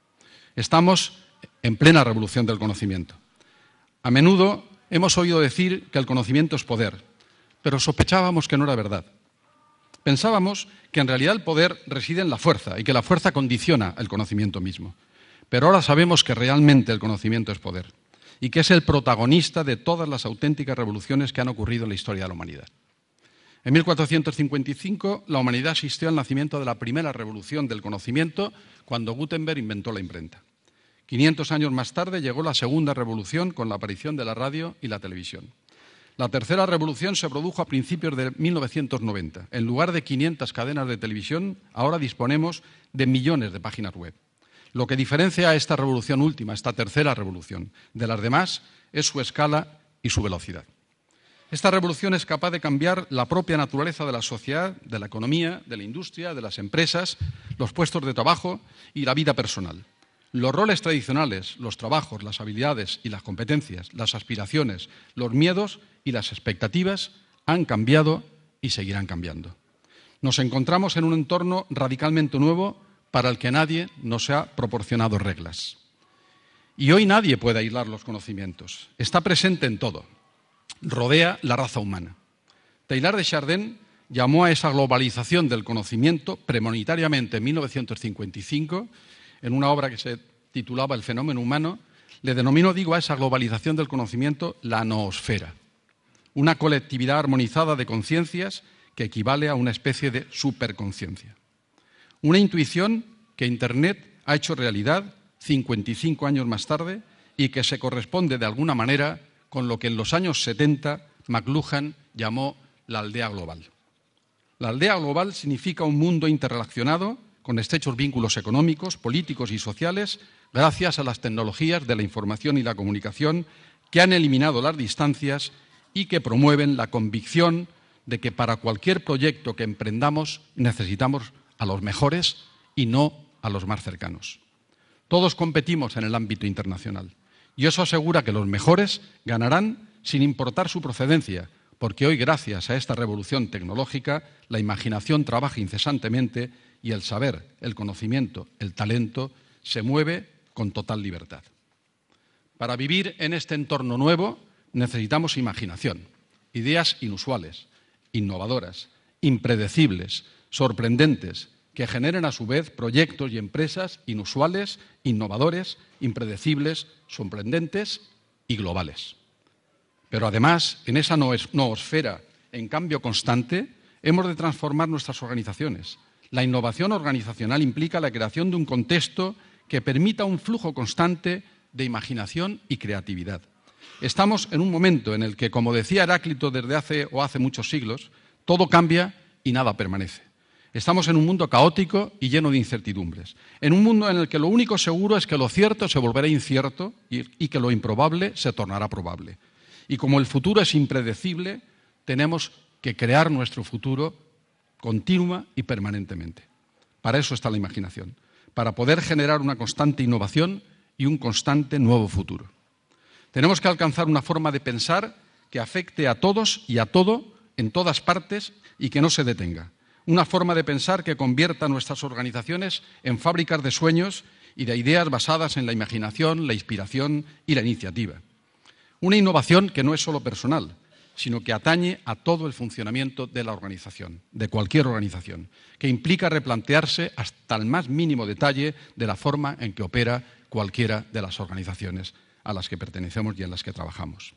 Estamos en plena revolución del conocimiento. A menudo hemos oído decir que el conocimiento es poder, pero sospechábamos que no era verdad. Pensábamos que en realidad el poder reside en la fuerza y que la fuerza condiciona el conocimiento mismo. Pero ahora sabemos que realmente el conocimiento es poder y que es el protagonista de todas las auténticas revoluciones que han ocurrido en la historia de la humanidad. En mil cuatrocientos cincuenta y cinco, la humanidad asistió al nacimiento de la primera revolución del conocimiento cuando Gutenberg inventó la imprenta. quinientos años más tarde llegó la segunda revolución con la aparición de la radio y la televisión. La tercera revolución se produjo a principios de mil novecientos noventa. En lugar de quinientas cadenas de televisión, ahora disponemos de millones de páginas web. Lo que diferencia a esta revolución última, esta tercera revolución, de las demás es su escala y su velocidad. Esta revolución es capaz de cambiar la propia naturaleza de la sociedad, de la economía, de la industria, de las empresas, los puestos de trabajo y la vida personal. Los roles tradicionales, los trabajos, las habilidades y las competencias, las aspiraciones, los miedos y las expectativas han cambiado y seguirán cambiando. Nos encontramos en un entorno radicalmente nuevo para el que nadie nos ha proporcionado reglas. Y hoy nadie puede aislar los conocimientos. Está presente en todo. Rodea la raza humana. Teilhard de Chardin llamó a esa globalización del conocimiento premonitariamente en mil novecientos cincuenta y cinco, en una obra que se titulaba El fenómeno humano, le denominó, digo, a esa globalización del conocimiento la noosfera, una colectividad armonizada de conciencias que equivale a una especie de superconciencia. Una intuición que Internet ha hecho realidad cincuenta y cinco años más tarde y que se corresponde de alguna manera con lo que en los años setenta McLuhan llamó la aldea global. La aldea global significa un mundo interrelacionado con estrechos vínculos económicos, políticos y sociales gracias a las tecnologías de la información y la comunicación que han eliminado las distancias y que promueven la convicción de que para cualquier proyecto que emprendamos necesitamos a los mejores y no a los más cercanos. Todos competimos en el ámbito internacional. Y eso asegura que los mejores ganarán sin importar su procedencia, porque hoy, gracias a esta revolución tecnológica, la imaginación trabaja incesantemente y el saber, el conocimiento, el talento se mueve con total libertad. Para vivir en este entorno nuevo necesitamos imaginación, ideas inusuales, innovadoras, impredecibles, sorprendentes, que generen a su vez proyectos y empresas inusuales, innovadores, impredecibles, sorprendentes y globales. Pero además, en esa noosfera en cambio constante, hemos de transformar nuestras organizaciones. La innovación organizacional implica la creación de un contexto que permita un flujo constante de imaginación y creatividad. Estamos en un momento en el que, como decía Heráclito desde hace o hace muchos siglos, todo cambia y nada permanece. Estamos en un mundo caótico y lleno de incertidumbres, en un mundo en el que lo único seguro es que lo cierto se volverá incierto y, y que lo improbable se tornará probable. Y como el futuro es impredecible, tenemos que crear nuestro futuro continua y permanentemente. Para eso está la imaginación, para poder generar una constante innovación y un constante nuevo futuro. Tenemos que alcanzar una forma de pensar que afecte a todos y a todo en todas partes y que no se detenga. Una forma de pensar que convierta nuestras organizaciones en fábricas de sueños y de ideas basadas en la imaginación, la inspiración y la iniciativa. Una innovación que no es solo personal, sino que atañe a todo el funcionamiento de la organización, de cualquier organización, que implica replantearse hasta el más mínimo detalle de la forma en que opera cualquiera de las organizaciones a las que pertenecemos y en las que trabajamos.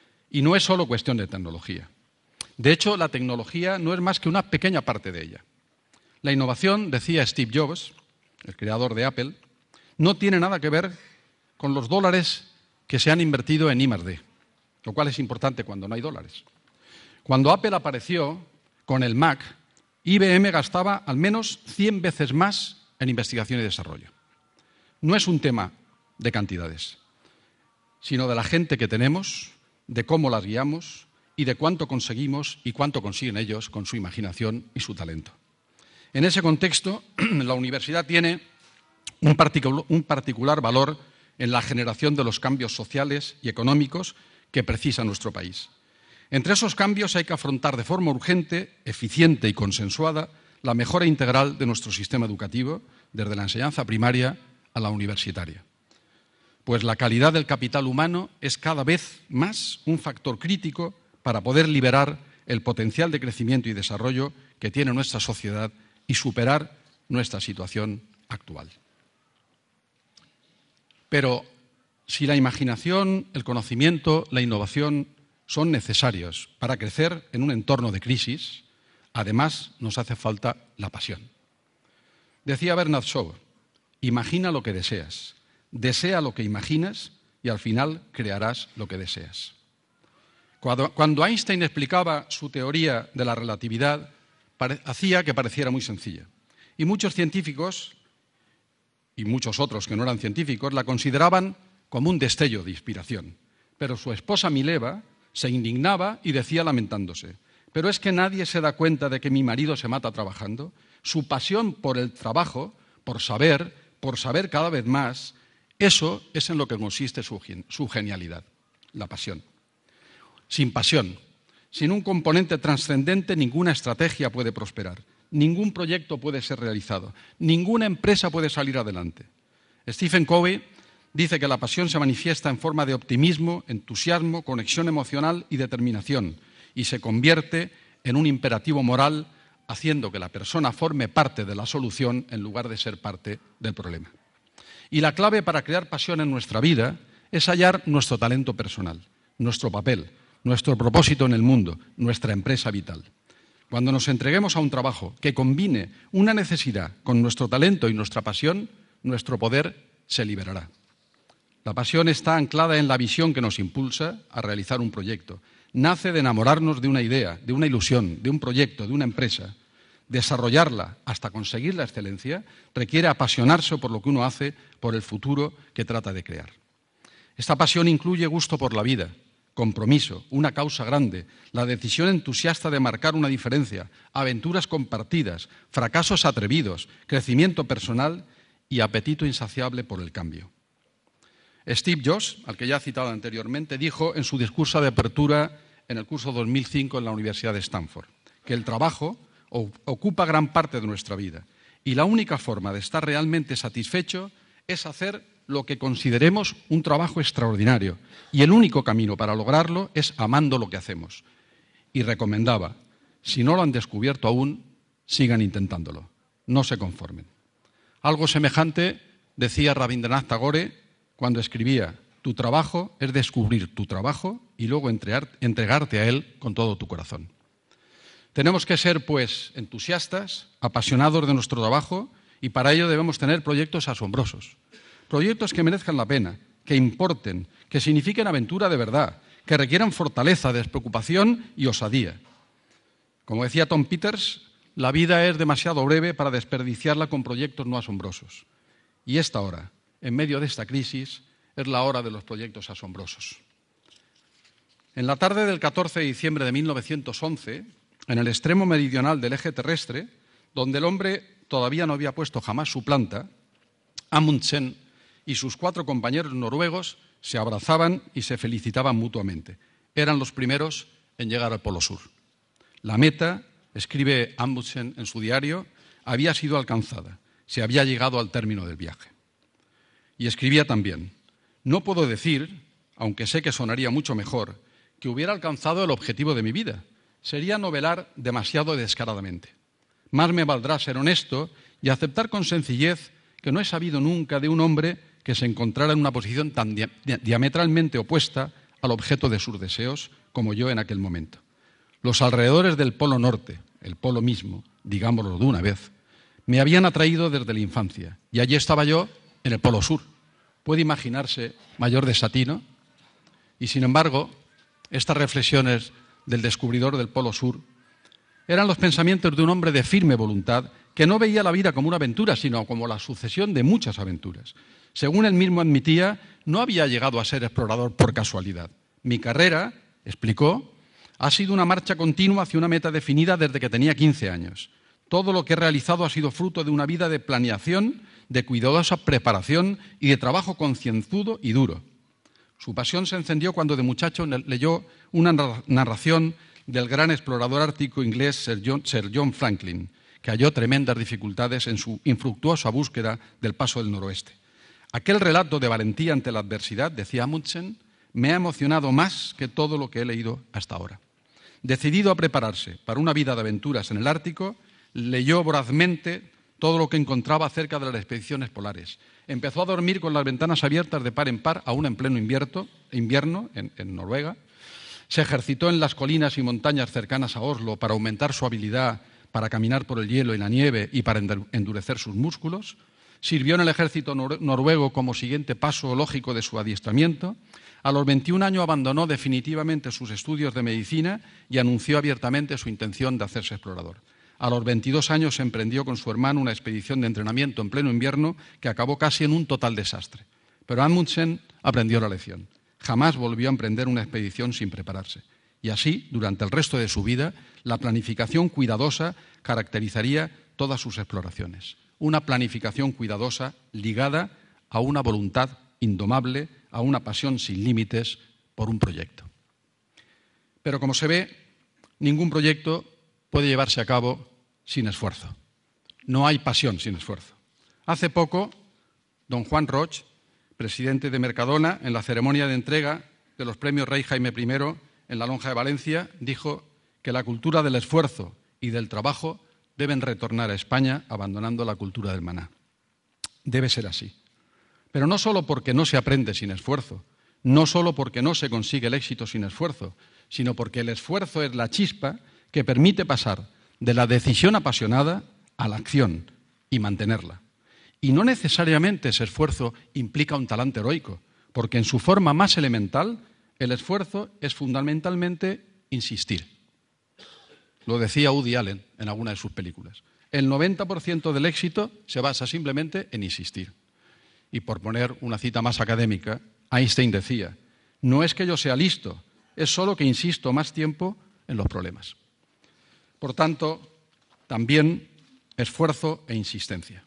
Y no es solo cuestión de tecnología. De hecho, la tecnología no es más que una pequeña parte de ella. La innovación, decía Steve Jobs, el creador de Apple, no tiene nada que ver con los dólares que se han invertido en I más D, lo cual es importante cuando no hay dólares. Cuando Apple apareció con el Mac, I B M gastaba al menos cien veces más en investigación y desarrollo. No es un tema de cantidades, sino de la gente que tenemos, de cómo las guiamos y de cuánto conseguimos y cuánto consiguen ellos con su imaginación y su talento. En ese contexto, la universidad tiene un particular, un particular valor en la generación de los cambios sociales y económicos que precisa nuestro país. Entre esos cambios hay que afrontar de forma urgente, eficiente y consensuada la mejora integral de nuestro sistema educativo, desde la enseñanza primaria a la universitaria. Pues la calidad del capital humano es cada vez más un factor crítico para poder liberar el potencial de crecimiento y desarrollo que tiene nuestra sociedad y superar nuestra situación actual. Pero si la imaginación, el conocimiento, la innovación son necesarios para crecer en un entorno de crisis, además nos hace falta la pasión. Decía Bernard Shaw, imagina lo que deseas, desea lo que imaginas y al final crearás lo que deseas. Cuando, cuando Einstein explicaba su teoría de la relatividad, pare, hacía que pareciera muy sencilla. Y muchos científicos, y muchos otros que no eran científicos, la consideraban como un destello de inspiración. Pero su esposa Mileva se indignaba y decía lamentándose, pero es que nadie se da cuenta de que mi marido se mata trabajando. Su pasión por el trabajo, por saber, por saber cada vez más, eso es en lo que consiste su, su genialidad, la pasión. Sin pasión, sin un componente trascendente, ninguna estrategia puede prosperar, ningún proyecto puede ser realizado, ninguna empresa puede salir adelante. Stephen Covey dice que la pasión se manifiesta en forma de optimismo, entusiasmo, conexión emocional y determinación, y se convierte en un imperativo moral, haciendo que la persona forme parte de la solución en lugar de ser parte del problema. Y la clave para crear pasión en nuestra vida es hallar nuestro talento personal, nuestro papel, nuestro propósito en el mundo, nuestra empresa vital. Cuando nos entreguemos a un trabajo que combine una necesidad con nuestro talento y nuestra pasión, nuestro poder se liberará. La pasión está anclada en la visión que nos impulsa a realizar un proyecto. Nace de enamorarnos de una idea, de una ilusión, de un proyecto, de una empresa. Desarrollarla hasta conseguir la excelencia requiere apasionarse por lo que uno hace, por el futuro que trata de crear. Esta pasión incluye gusto por la vida, compromiso, una causa grande, la decisión entusiasta de marcar una diferencia, aventuras compartidas, fracasos atrevidos, crecimiento personal y apetito insaciable por el cambio. Steve Jobs, al que ya he citado anteriormente, dijo en su discurso de apertura en el curso dos mil cinco en la Universidad de Stanford que el trabajo ocupa gran parte de nuestra vida y la única forma de estar realmente satisfecho es hacer lo que consideremos un trabajo extraordinario y el único camino para lograrlo es amando lo que hacemos. Y recomendaba, si no lo han descubierto aún, sigan intentándolo, no se conformen. Algo semejante decía Rabindranath Tagore cuando escribía, tu trabajo es descubrir tu trabajo y luego entregarte a él con todo tu corazón. Tenemos que ser, pues, entusiastas, apasionados de nuestro trabajo y para ello debemos tener proyectos asombrosos. Proyectos que merezcan la pena, que importen, que signifiquen aventura de verdad, que requieran fortaleza, despreocupación y osadía. Como decía Tom Peters, la vida es demasiado breve para desperdiciarla con proyectos no asombrosos. Y esta hora, en medio de esta crisis, es la hora de los proyectos asombrosos. En la tarde del catorce de diciembre de mil novecientos once, en el extremo meridional del eje terrestre, donde el hombre todavía no había puesto jamás su planta, Amundsen y sus cuatro compañeros noruegos se abrazaban y se felicitaban mutuamente. Eran los primeros en llegar al Polo Sur. La meta, escribe Amundsen en su diario, había sido alcanzada. Se había llegado al término del viaje. Y escribía también, no puedo decir, aunque sé que sonaría mucho mejor, que hubiera alcanzado el objetivo de mi vida. Sería novelar demasiado descaradamente. Más me valdrá ser honesto y aceptar con sencillez que no he sabido nunca de un hombre que se encontrara en una posición tan dia- diametralmente opuesta al objeto de sus deseos como yo en aquel momento. Los alrededores del Polo Norte, el Polo mismo, digámoslo de una vez, me habían atraído desde la infancia y allí estaba yo en el Polo Sur. ¿Puede imaginarse mayor desatino? Y sin embargo, estas reflexiones del descubridor del Polo Sur eran los pensamientos de un hombre de firme voluntad que no veía la vida como una aventura, sino como la sucesión de muchas aventuras. Según él mismo admitía, no había llegado a ser explorador por casualidad. Mi carrera, explicó, ha sido una marcha continua hacia una meta definida desde que tenía quince años. Todo lo que he realizado ha sido fruto de una vida de planeación, de cuidadosa preparación y de trabajo concienzudo y duro. Su pasión se encendió cuando de muchacho leyó una narración del gran explorador ártico inglés Sir John, Sir John Franklin, que halló tremendas dificultades en su infructuosa búsqueda del paso del noroeste. Aquel relato de valentía ante la adversidad, decía Amundsen, me ha emocionado más que todo lo que he leído hasta ahora. Decidido a prepararse para una vida de aventuras en el Ártico, leyó vorazmente todo lo que encontraba acerca de las expediciones polares. Empezó a dormir con las ventanas abiertas de par en par, aún en pleno invierno, invierno en, en Noruega. Se ejercitó en las colinas y montañas cercanas a Oslo para aumentar su habilidad para caminar por el hielo y la nieve y para endurecer sus músculos. Sirvió en el ejército nor- noruego como siguiente paso lógico de su adiestramiento. A los veintiún años abandonó definitivamente sus estudios de medicina y anunció abiertamente su intención de hacerse explorador. A los veintidós años emprendió con su hermano una expedición de entrenamiento en pleno invierno que acabó casi en un total desastre. Pero Amundsen aprendió la lección. Jamás volvió a emprender una expedición sin prepararse. Y así, durante el resto de su vida, la planificación cuidadosa caracterizaría todas sus exploraciones. Una planificación cuidadosa ligada a una voluntad indomable, a una pasión sin límites por un proyecto. Pero como se ve, ningún proyecto puede llevarse a cabo sin esfuerzo. No hay pasión sin esfuerzo. Hace poco, don Juan Roig, presidente de Mercadona, en la ceremonia de entrega de los premios Rey Jaime primero en la Lonja de Valencia, dijo que la cultura del esfuerzo y del trabajo deben retornar a España abandonando la cultura del maná. Debe ser así. Pero no solo porque no se aprende sin esfuerzo, no solo porque no se consigue el éxito sin esfuerzo, sino porque el esfuerzo es la chispa que permite pasar de la decisión apasionada a la acción y mantenerla. Y no necesariamente ese esfuerzo implica un talante heroico, porque en su forma más elemental, el esfuerzo es fundamentalmente insistir. Lo decía Woody Allen en alguna de sus películas. El noventa por ciento del éxito se basa simplemente en insistir. Y por poner una cita más académica, Einstein decía, no es que yo sea listo, es solo que insisto más tiempo en los problemas. Por tanto, también esfuerzo e insistencia.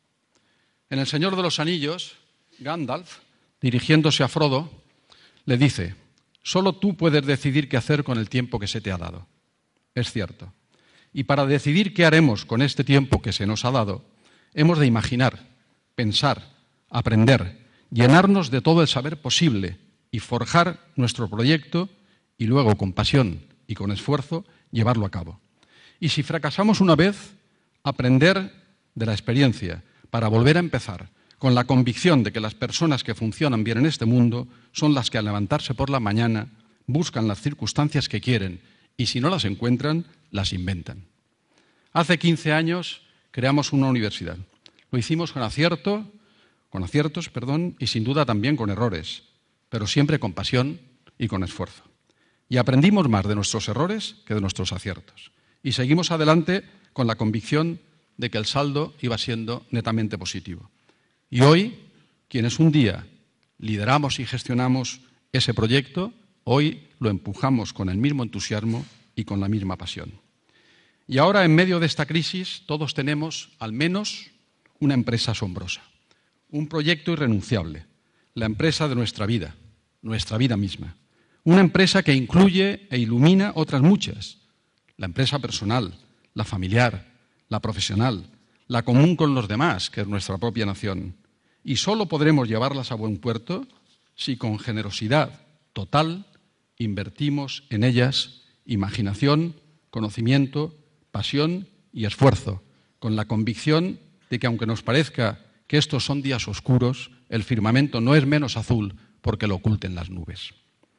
En El Señor de los Anillos, Gandalf, dirigiéndose a Frodo, le dice, solo tú puedes decidir qué hacer con el tiempo que se te ha dado. Es cierto. Y para decidir qué haremos con este tiempo que se nos ha dado, hemos de imaginar, pensar, aprender, llenarnos de todo el saber posible y forjar nuestro proyecto y luego, con pasión y con esfuerzo, llevarlo a cabo. Y si fracasamos una vez, aprender de la experiencia para volver a empezar, con la convicción de que las personas que funcionan bien en este mundo son las que al levantarse por la mañana buscan las circunstancias que quieren y si no las encuentran, las inventan. Hace quince años creamos una universidad. Lo hicimos con acierto, con aciertos, perdón, y sin duda también con errores, pero siempre con pasión y con esfuerzo. Y aprendimos más de nuestros errores que de nuestros aciertos. Y seguimos adelante con la convicción de que el saldo iba siendo netamente positivo. Y hoy, quienes un día lideramos y gestionamos ese proyecto, hoy lo empujamos con el mismo entusiasmo y con la misma pasión. Y ahora, en medio de esta crisis, todos tenemos al menos una empresa asombrosa, un proyecto irrenunciable, la empresa de nuestra vida, nuestra vida misma. Una empresa que incluye e ilumina otras muchas, la empresa personal, la familiar, la profesional, la común con los demás, que es nuestra propia nación. Y solo podremos llevarlas a buen puerto si con generosidad total invertimos en ellas imaginación, conocimiento, pasión y esfuerzo, con la convicción de que aunque nos parezca que estos son días oscuros, el firmamento no es menos azul porque lo oculten las nubes.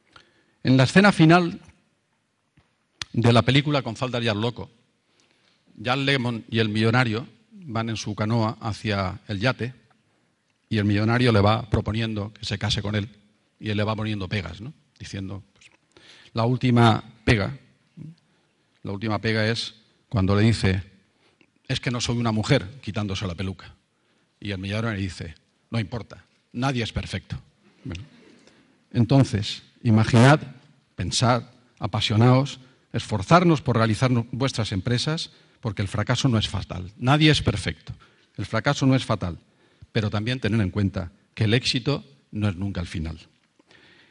En la escena final de la película González y al Loco, Jan Lemmon y el millonario van en su canoa hacia el yate y el millonario le va proponiendo que se case con él y él le va poniendo pegas, ¿no? Diciendo, pues, la última pega, la última pega es cuando le dice, es que no soy una mujer, quitándose la peluca. Y el millonario le dice, no importa, nadie es perfecto. Bueno, entonces, imaginad, pensad, apasionaos, esforzarnos por realizar vuestras empresas, porque el fracaso no es fatal. Nadie es perfecto. El fracaso no es fatal. Pero también tener en cuenta que el éxito no es nunca el final.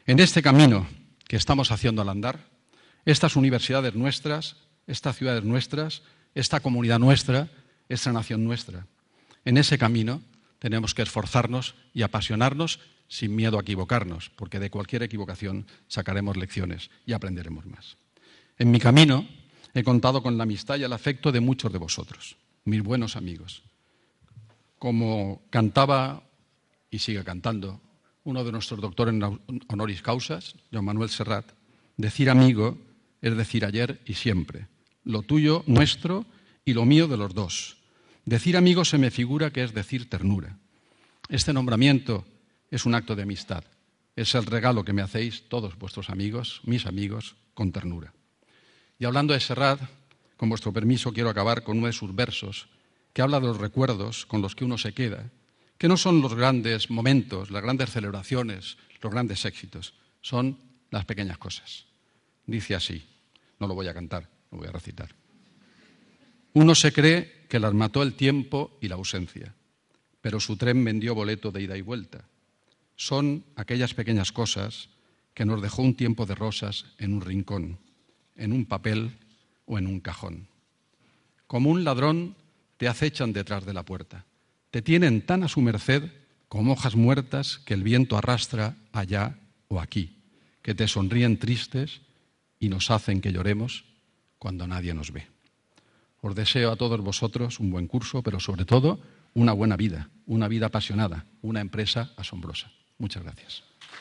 En este camino que estamos haciendo al andar, estas universidades nuestras, estas ciudades nuestras, esta comunidad nuestra, esta nación nuestra, en ese camino tenemos que esforzarnos y apasionarnos sin miedo a equivocarnos, porque de cualquier equivocación sacaremos lecciones y aprenderemos más. En mi camino he contado con la amistad y el afecto de muchos de vosotros, mis buenos amigos. Como cantaba y sigue cantando uno de nuestros doctores honoris causas, Joan Manuel Serrat, decir amigo es decir ayer y siempre, lo tuyo nuestro y lo mío de los dos. Decir amigo se me figura que es decir ternura. Este nombramiento es un acto de amistad, es el regalo que me hacéis todos vuestros amigos, mis amigos, con ternura. Y hablando de Serrat, con vuestro permiso quiero acabar con uno de sus versos que habla de los recuerdos con los que uno se queda, que no son los grandes momentos, las grandes celebraciones, los grandes éxitos, son las pequeñas cosas. Dice así, no lo voy a cantar, lo voy a recitar. Uno se cree que las mató el tiempo y la ausencia, pero su tren vendió boleto de ida y vuelta. Son aquellas pequeñas cosas que nos dejó un tiempo de rosas en un rincón, en un papel o en un cajón. Como un ladrón te acechan detrás de la puerta. Te tienen tan a su merced como hojas muertas que el viento arrastra allá o aquí, que te sonríen tristes y nos hacen que lloremos cuando nadie nos ve. Os deseo a todos vosotros un buen curso, pero sobre todo una buena vida, una vida apasionada, una empresa asombrosa. Muchas gracias.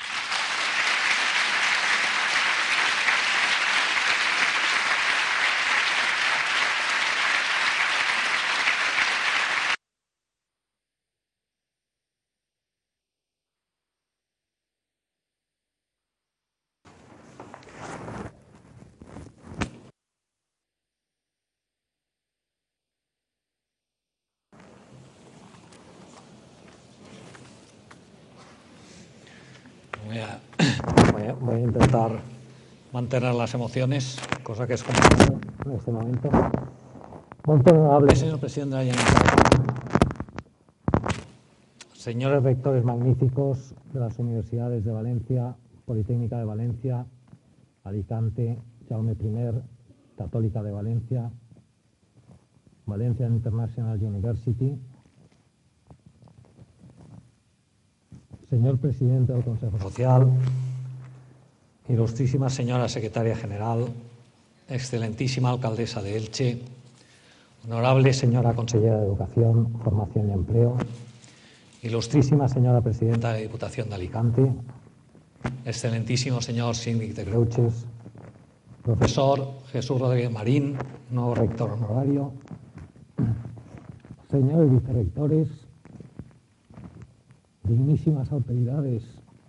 Voy a, voy, a, voy a intentar mantener las emociones, cosa que es complicado en este momento. Muy honorable señor presidente de la Generalitat, señores rectores magníficos de las universidades de Valencia, Politécnica de Valencia, Alicante, Jaume primero, Católica de Valencia, Valencia International University, señor presidente del Consejo Social, ilustrísima señora secretaria general, excelentísima alcaldesa de Elche, honorable señora consellera de Educación, Formación y Empleo, ilustrísima señora presidenta de la Diputación de Alicante, excelentísimo señor síndic de Greuges, profesor Jesús Rodríguez Marín, nuevo rector honorario, señores vicerrectores, dignísimas autoridades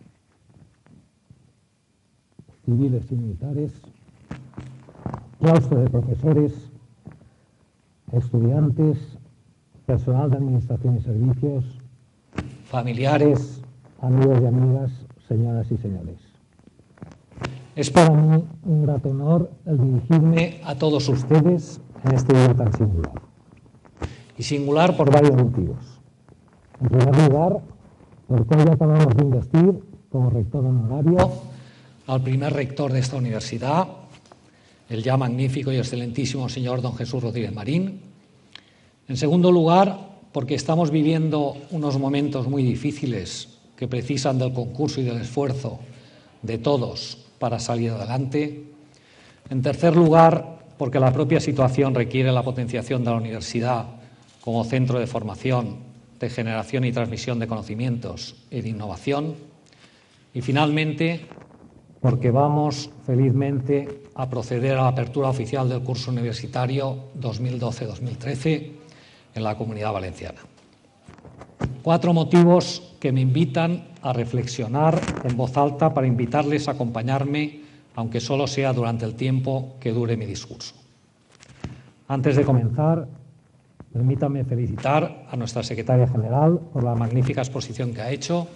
civiles y militares, claustro de profesores, estudiantes, personal de administración y servicios, familiares, amigos y amigas, señoras y señores. Es para mí un grato honor el dirigirme a todos ustedes en este día tan singular. Y singular por varios motivos. En primer lugar, porque hoy acabamos de investir como rector honorario al primer rector de esta universidad, el ya magnífico y excelentísimo señor don Jesús Rodríguez Marín. En segundo lugar, porque estamos viviendo unos momentos muy difíciles que precisan del concurso y del esfuerzo de todos para salir adelante. En tercer lugar, porque la propia situación requiere la potenciación de la universidad como centro de formación, de generación y transmisión de conocimientos y de innovación. Y finalmente, porque vamos felizmente a proceder a la apertura oficial del curso universitario dos mil doce dos mil trece en la Comunidad Valenciana. Cuatro motivos que me invitan a reflexionar en voz alta para invitarles a acompañarme, aunque solo sea durante el tiempo que dure mi discurso. Antes de comenzar, permítanme felicitar a nuestra secretaria general por la magnífica exposición que ha hecho,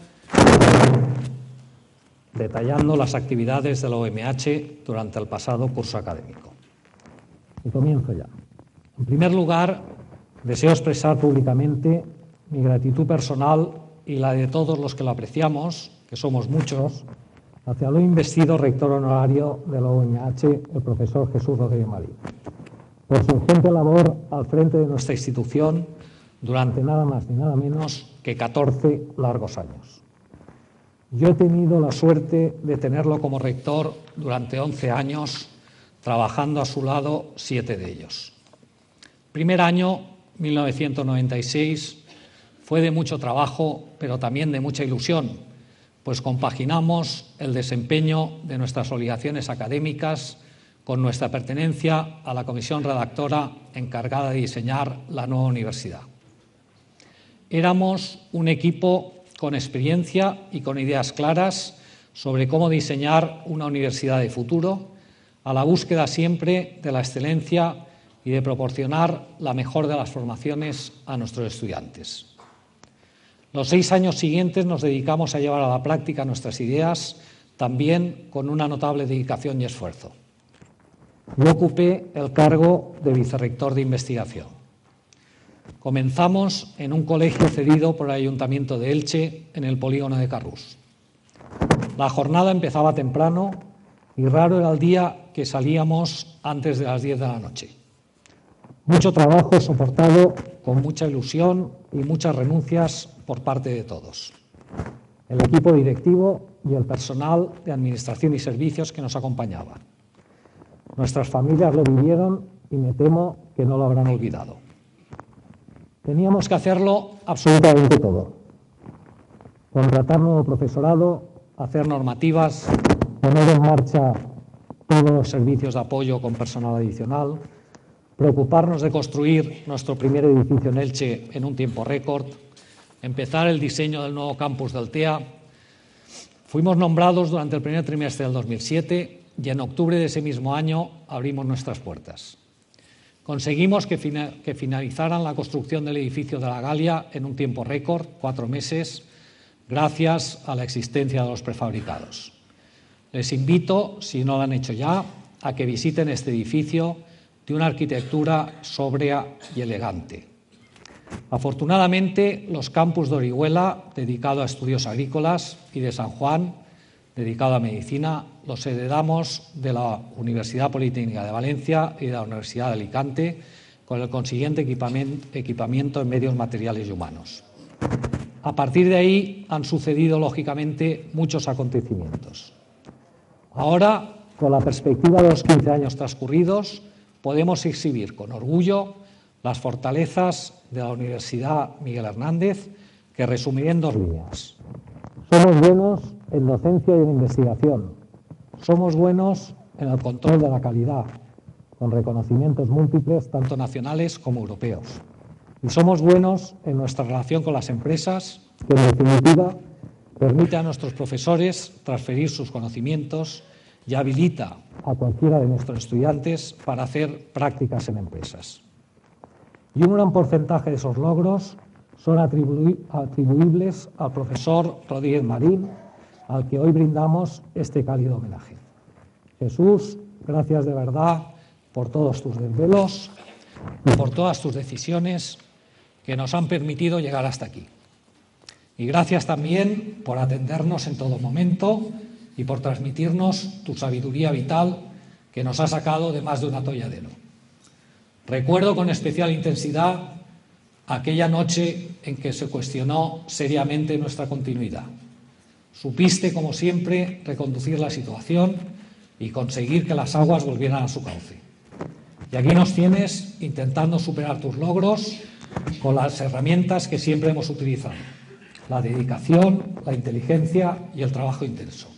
detallando las actividades de la O M H durante el pasado curso académico. Y comienzo ya. En primer lugar, deseo expresar públicamente mi gratitud personal y la de todos los que lo apreciamos, que somos muchos, hacia lo investido rector honorario de la U M H, el profesor Jesús Rodríguez Marín, por su ingente labor al frente de nuestra institución durante nada más ni nada menos que catorce largos años. Yo he tenido la suerte de tenerlo como rector durante once años, trabajando a su lado siete de ellos. Primer año, mil novecientos noventa y seis, fue de mucho trabajo, pero también de mucha ilusión, pues compaginamos el desempeño de nuestras obligaciones académicas con nuestra pertenencia a la comisión redactora encargada de diseñar la nueva universidad. Éramos un equipo con experiencia y con ideas claras sobre cómo diseñar una universidad de futuro, a la búsqueda siempre de la excelencia y de proporcionar la mejor de las formaciones a nuestros estudiantes. Los seis años siguientes nos dedicamos a llevar a la práctica nuestras ideas, también con una notable dedicación y esfuerzo. Yo ocupé el cargo de vicerrector de investigación. Comenzamos en un colegio cedido por el Ayuntamiento de Elche, en el polígono de Carrús. La jornada empezaba temprano y raro era el día que salíamos antes de las diez de la noche. Mucho trabajo soportado con mucha ilusión y muchas renuncias por parte de todos. El equipo directivo y el personal de administración y servicios que nos acompañaba. Nuestras familias lo vivieron y me temo que no lo habrán olvidado. Teníamos que hacerlo absolutamente todo. Contratar nuevo profesorado, hacer normativas, poner en marcha todos los servicios de apoyo con personal adicional, preocuparnos de construir nuestro primer edificio en Elche en un tiempo récord, empezar el diseño del nuevo campus del T E A. Fuimos nombrados durante el primer trimestre del dos mil siete y en octubre de ese mismo año abrimos nuestras puertas. Conseguimos que, fina, que finalizaran la construcción del edificio de la Galia en un tiempo récord, cuatro meses, gracias a la existencia de los prefabricados. Les invito, si no lo han hecho ya, a que visiten este edificio de una arquitectura sobria y elegante. Afortunadamente, los campus de Orihuela, dedicado a estudios agrícolas, y de San Juan, dedicado a medicina, los heredamos de la Universidad Politécnica de Valencia y de la Universidad de Alicante, con el consiguiente equipamiento en medios materiales y humanos. A partir de ahí han sucedido, lógicamente, muchos acontecimientos. Ahora, con la perspectiva de los quince años transcurridos, podemos exhibir con orgullo las fortalezas de la Universidad Miguel Hernández, que resumiré en dos líneas. Somos buenos en docencia y en investigación. Somos buenos en el control de la calidad, con reconocimientos múltiples, tanto nacionales como europeos. Y somos buenos en nuestra relación con las empresas, que en definitiva permite a nuestros profesores transferir sus conocimientos y habilita a cualquiera de nuestros estudiantes para hacer prácticas en empresas. Y un gran porcentaje de esos logros son atribu- atribuibles al profesor Rodríguez Marín, al que hoy brindamos este cálido homenaje. Jesús, gracias de verdad por todos tus desvelos y por todas tus decisiones que nos han permitido llegar hasta aquí. Y gracias también por atendernos en todo momento y por transmitirnos tu sabiduría vital que nos ha sacado de más de un atolladero. Recuerdo con especial intensidad aquella noche en que se cuestionó seriamente nuestra continuidad. Supiste, como siempre, reconducir la situación y conseguir que las aguas volvieran a su cauce. Y aquí nos tienes intentando superar tus logros con las herramientas que siempre hemos utilizado: la dedicación, la inteligencia y el trabajo intenso.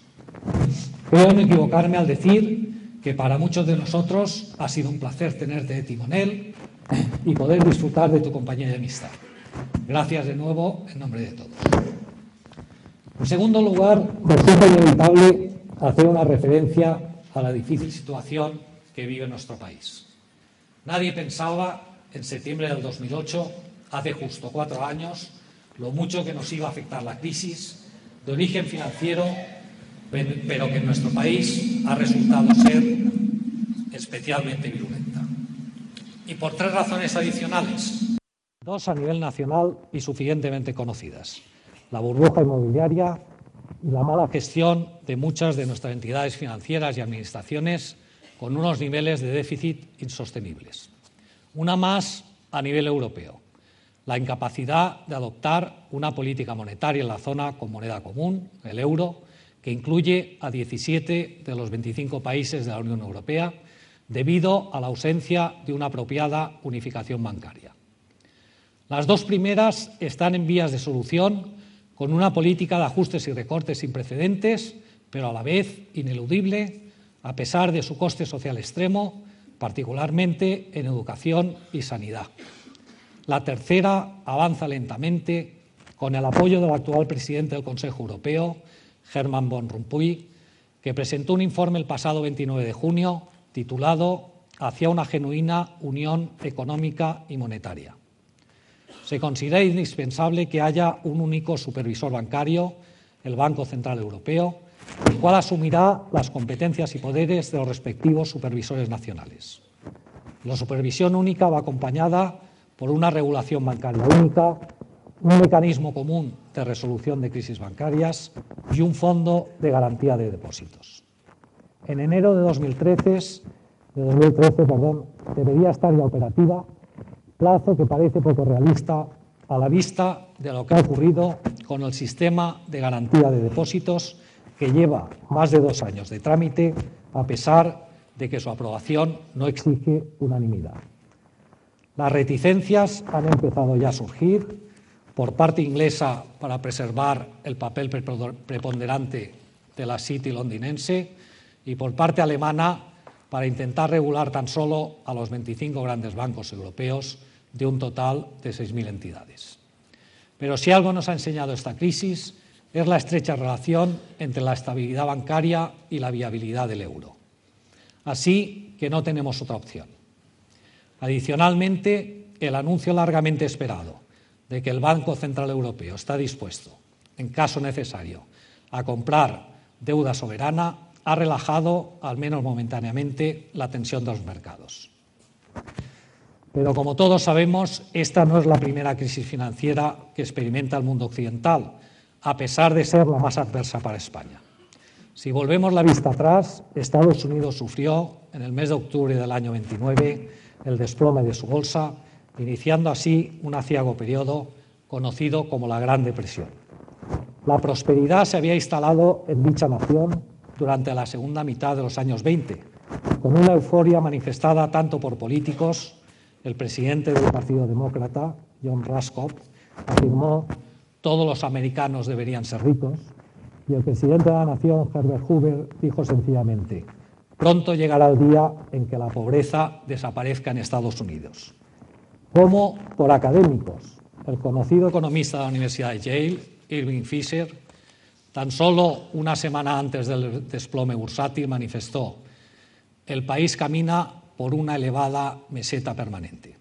Creo no equivocarme al decir que para muchos de nosotros ha sido un placer tenerte de timonel y poder disfrutar de tu compañía y amistad. Gracias de nuevo en nombre de todos. En segundo lugar, resulta inevitable hacer una referencia a la difícil situación que vive nuestro país. Nadie pensaba en septiembre del dos mil ocho, hace justo cuatro años, lo mucho que nos iba a afectar la crisis de origen financiero, pero que en nuestro país ha resultado ser especialmente virulenta. Y por tres razones adicionales. Dos a nivel nacional y suficientemente conocidas: la burbuja inmobiliaria, y la mala gestión de muchas de nuestras entidades financieras y administraciones con unos niveles de déficit insostenibles. Una más a nivel europeo, la incapacidad de adoptar una política monetaria en la zona con moneda común, el euro, que incluye a diecisiete de los veinticinco países de la Unión Europea, debido a la ausencia de una apropiada unificación bancaria. Las dos primeras están en vías de solución con una política de ajustes y recortes sin precedentes, pero a la vez ineludible, a pesar de su coste social extremo, particularmente en educación y sanidad. La tercera avanza lentamente con el apoyo del actual presidente del Consejo Europeo, Herman Van Rompuy, que presentó un informe el pasado veintinueve de junio titulado «Hacia una genuina unión económica y monetaria». Se considera indispensable que haya un único supervisor bancario, el Banco Central Europeo, el cual asumirá las competencias y poderes de los respectivos supervisores nacionales. La supervisión única va acompañada por una regulación bancaria única, un mecanismo común de resolución de crisis bancarias y un fondo de garantía de depósitos. En enero de dos mil trece, de dos mil trece perdón, debería estar ya operativa, plazo que parece poco realista a la vista de lo que ha ocurrido con el sistema de garantía de depósitos, que lleva más de dos años de trámite, a pesar de que su aprobación no exige unanimidad. Las reticencias han empezado ya a surgir por parte inglesa para preservar el papel preponderante de la City londinense y por parte alemana para intentar regular tan solo a los veinticinco grandes bancos europeos de un total de seis mil entidades. Pero si algo nos ha enseñado esta crisis es la estrecha relación entre la estabilidad bancaria y la viabilidad del euro. Así que no tenemos otra opción. Adicionalmente, el anuncio largamente esperado de que el Banco Central Europeo está dispuesto, en caso necesario, a comprar deuda soberana ha relajado, al menos momentáneamente, la tensión de los mercados. Pero, como todos sabemos, esta no es la primera crisis financiera que experimenta el mundo occidental, a pesar de ser la más adversa para España. Si volvemos la vista atrás, Estados Unidos sufrió, en el mes de octubre del año veintinueve, el desplome de su bolsa, iniciando así un aciago periodo conocido como la Gran Depresión. La prosperidad se había instalado en dicha nación durante la segunda mitad de los años veinte, con una euforia manifestada tanto por políticos. El presidente del Partido Demócrata, John Ruskov, afirmó «todos los americanos deberían ser ricos», y el presidente de la nación, Herbert Hoover, dijo sencillamente «pronto llegará el día en que la pobreza desaparezca en Estados Unidos». Como por académicos. El conocido economista de la Universidad de Yale, Irving Fisher, tan solo una semana antes del desplome bursátil manifestó «el país camina por una elevada meseta permanente».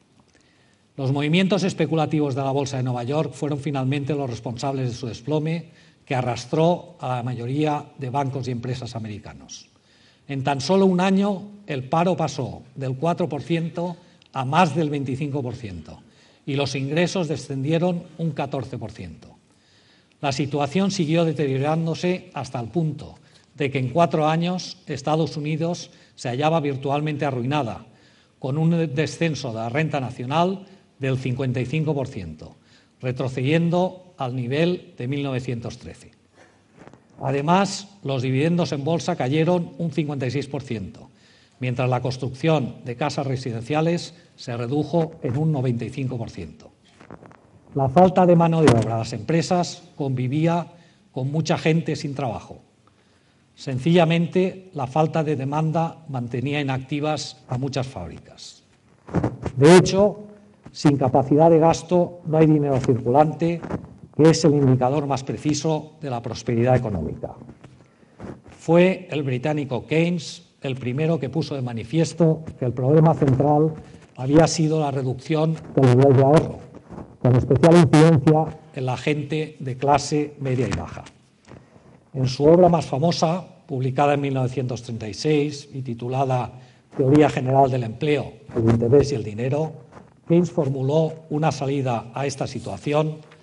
Los movimientos especulativos de la Bolsa de Nueva York fueron finalmente los responsables de su desplome, que arrastró a la mayoría de bancos y empresas americanos. En tan solo un año, el paro pasó del cuatro por ciento a más del veinticinco por ciento y los ingresos descendieron un catorce por ciento. La situación siguió deteriorándose hasta el punto de que en cuatro años Estados Unidos se hallaba virtualmente arruinada, con un descenso de la renta nacional del cincuenta y cinco por ciento, retrocediendo al nivel de mil novecientos trece. Además, los dividendos en bolsa cayeron un cincuenta y seis por ciento, mientras la construcción de casas residenciales se redujo en un noventa y cinco por ciento. La falta de mano de obra a las empresas convivía con mucha gente sin trabajo. Sencillamente, la falta de demanda mantenía inactivas a muchas fábricas. De hecho, sin capacidad de gasto no hay dinero circulante, que es el indicador más preciso de la prosperidad económica. Fue el británico Keynes el primero que puso de manifiesto que el problema central había sido la reducción del nivel de ahorro, con especial incidencia en la gente de clase media y baja. En su obra más famosa, publicada en mil novecientos treinta y seis y titulada Teoría General del Empleo, el interés y el dinero, Keynes formuló una salida a esta situación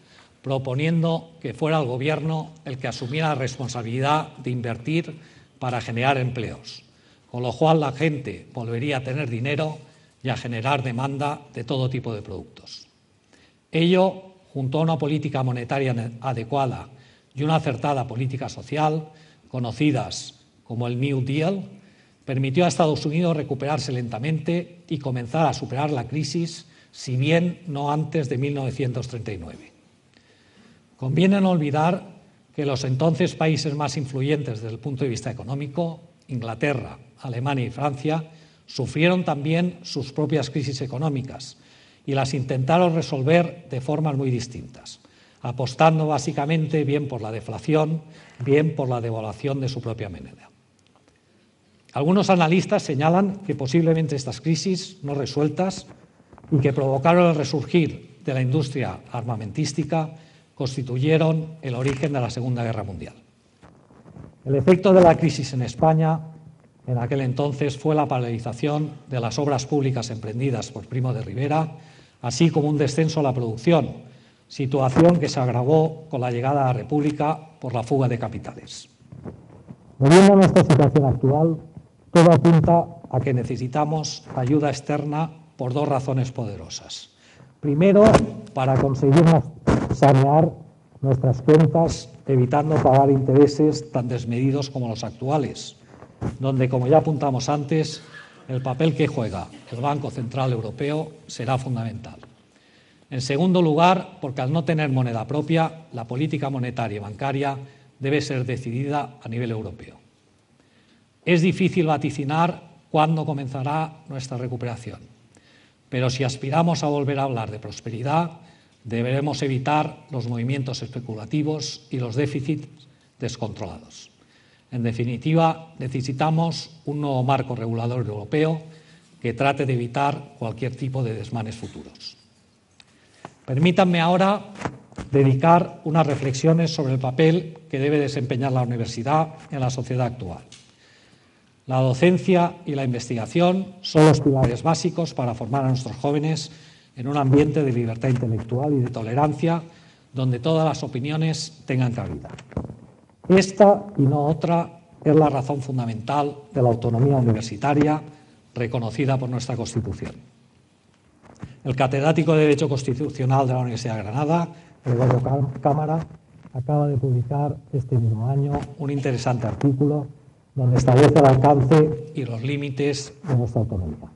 proponiendo que fuera el Gobierno el que asumiera la responsabilidad de invertir para generar empleos, con lo cual la gente volvería a tener dinero y a generar demanda de todo tipo de productos. Ello, junto a una política monetaria adecuada y una acertada política social, conocidas como el New Deal, permitió a Estados Unidos recuperarse lentamente y comenzar a superar la crisis, si bien no antes de mil novecientos treinta y nueve. Conviene no olvidar que los entonces países más influyentes desde el punto de vista económico, Inglaterra, Alemania y Francia, sufrieron también sus propias crisis económicas y las intentaron resolver de formas muy distintas, apostando básicamente bien por la deflación, bien por la devaluación de su propia moneda. Algunos analistas señalan que posiblemente estas crisis no resueltas y que provocaron el resurgir de la industria armamentística constituyeron el origen de la Segunda Guerra Mundial. El efecto de la crisis en España en aquel entonces fue la paralización de las obras públicas emprendidas por Primo de Rivera, así como un descenso a la producción, situación que se agravó con la llegada a la República por la fuga de capitales. Volviendo a nuestra situación actual, todo apunta a que necesitamos ayuda externa por dos razones poderosas. Primero, para conseguir sanear nuestras cuentas, evitando pagar intereses tan desmedidos como los actuales, donde, como ya apuntamos antes, el papel que juega el Banco Central Europeo será fundamental. En segundo lugar, porque al no tener moneda propia, la política monetaria y bancaria debe ser decidida a nivel europeo. Es difícil vaticinar cuándo comenzará nuestra recuperación, pero si aspiramos a volver a hablar de prosperidad, deberemos evitar los movimientos especulativos y los déficits descontrolados. En definitiva, necesitamos un nuevo marco regulador europeo que trate de evitar cualquier tipo de desmanes futuros. Permítanme ahora dedicar unas reflexiones sobre el papel que debe desempeñar la universidad en la sociedad actual. La docencia y la investigación son los pilares básicos para formar a nuestros jóvenes en un ambiente de libertad intelectual y de tolerancia donde todas las opiniones tengan cabida. Esta y no otra es la razón fundamental de la autonomía universitaria reconocida por nuestra Constitución. El catedrático de Derecho Constitucional de la Universidad de Granada, Gregorio Cámara, acaba de publicar este mismo año un interesante artículo donde establece el alcance y los límites de nuestra autonomía.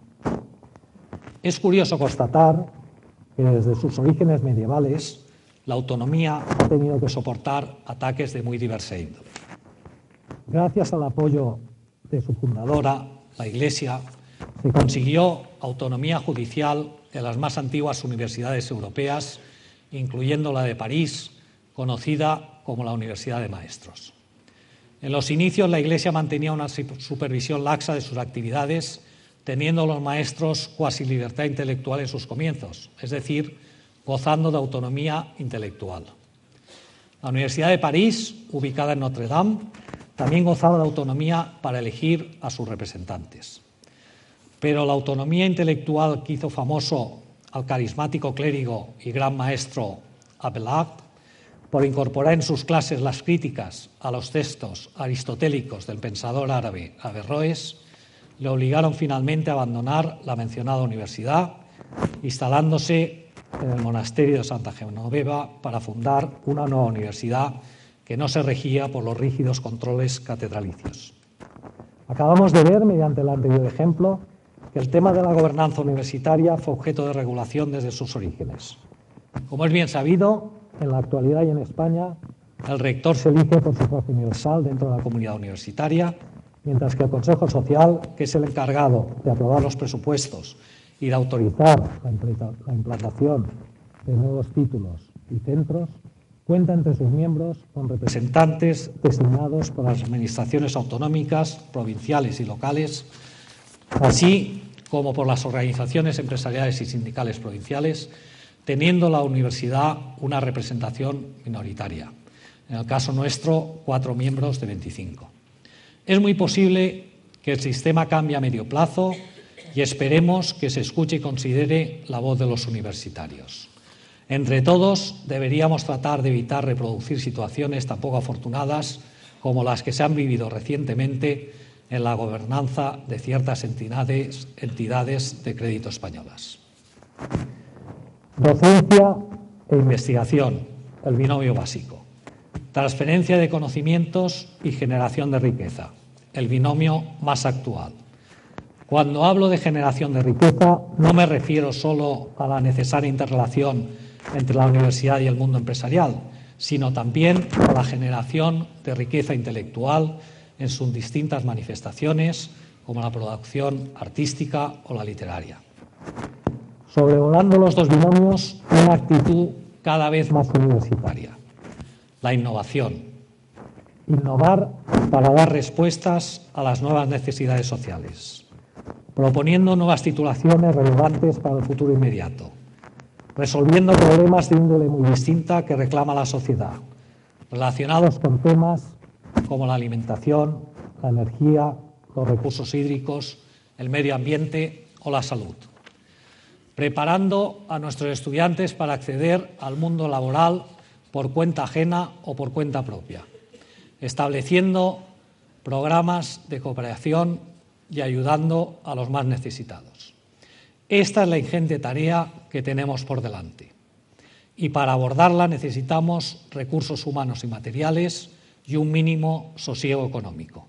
Es curioso constatar que desde sus orígenes medievales la autonomía ha tenido que soportar ataques de muy diversa índole. Gracias al apoyo de su fundadora, la Iglesia, se consiguió autonomía judicial en las más antiguas universidades europeas, incluyendo la de París, conocida como la Universidad de Maestros. En los inicios, la Iglesia mantenía una supervisión laxa de sus actividades, teniendo los maestros cuasi libertad intelectual en sus comienzos, es decir, gozando de autonomía intelectual. La Universidad de París, ubicada en Notre Dame, también gozaba de autonomía para elegir a sus representantes. Pero la autonomía intelectual que hizo famoso al carismático clérigo y gran maestro Abelard, por incorporar en sus clases las críticas a los textos aristotélicos del pensador árabe Averroes, le obligaron finalmente a abandonar la mencionada universidad, instalándose en el monasterio de Santa Genoveva para fundar una nueva universidad que no se regía por los rígidos controles catedralicios. Acabamos de ver, mediante el anterior ejemplo, que el tema de la gobernanza universitaria fue objeto de regulación desde sus orígenes. Como es bien sabido, en la actualidad y en España, el rector se elige por sufragio universal dentro de la comunidad universitaria, mientras que el Consejo Social, que es el encargado de aprobar los presupuestos y de autorizar la implantación de nuevos títulos y centros, cuenta entre sus miembros con representantes designados por las administraciones autonómicas, provinciales y locales, así como por las organizaciones empresariales y sindicales provinciales, teniendo la universidad una representación minoritaria. En el caso nuestro, cuatro miembros de veinticinco. Es muy posible que el sistema cambie a medio plazo y esperemos que se escuche y considere la voz de los universitarios. Entre todos deberíamos tratar de evitar reproducir situaciones tan poco afortunadas como las que se han vivido recientemente en la gobernanza de ciertas entidades, entidades de crédito españolas. Docencia e investigación, el binomio básico. Transferencia de conocimientos y generación de riqueza, el binomio más actual. Cuando hablo de generación de riqueza, no me refiero solo a la necesaria interrelación entre la universidad y el mundo empresarial, sino también a la generación de riqueza intelectual en sus distintas manifestaciones, como la producción artística o la literaria. Sobrevolando los dos binomios, una actitud cada vez más universitaria: la innovación. Innovar para dar respuestas a las nuevas necesidades sociales, proponiendo nuevas titulaciones relevantes para el futuro inmediato, resolviendo problemas de índole muy distinta que reclama la sociedad, relacionados con temas como la alimentación, la energía, los recursos hídricos, el medio ambiente o la salud. Preparando a nuestros estudiantes para acceder al mundo laboral por cuenta ajena o por cuenta propia, estableciendo programas de cooperación y ayudando a los más necesitados. Esta es la ingente tarea que tenemos por delante. Y para abordarla necesitamos recursos humanos y materiales y un mínimo sosiego económico.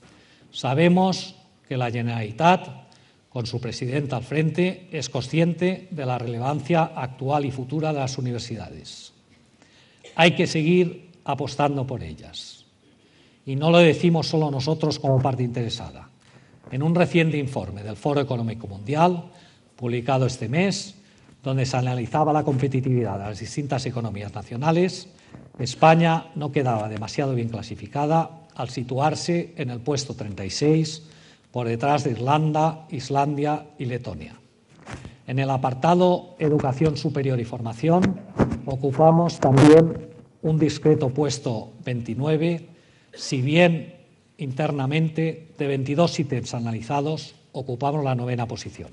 Sabemos que la Generalitat, con su presidenta al frente, es consciente de la relevancia actual y futura de las universidades. Hay que seguir apostando por ellas. Y no lo decimos solo nosotros como parte interesada. En un reciente informe del Foro Económico Mundial, publicado este mes, donde se analizaba la competitividad de las distintas economías nacionales, España no quedaba demasiado bien clasificada al situarse en el puesto treinta y seis, por detrás de Irlanda, Islandia y Letonia. En el apartado Educación Superior y Formación ocupamos también un discreto puesto veintinueve, si bien internamente de veintidós ítems analizados ocupamos la novena posición.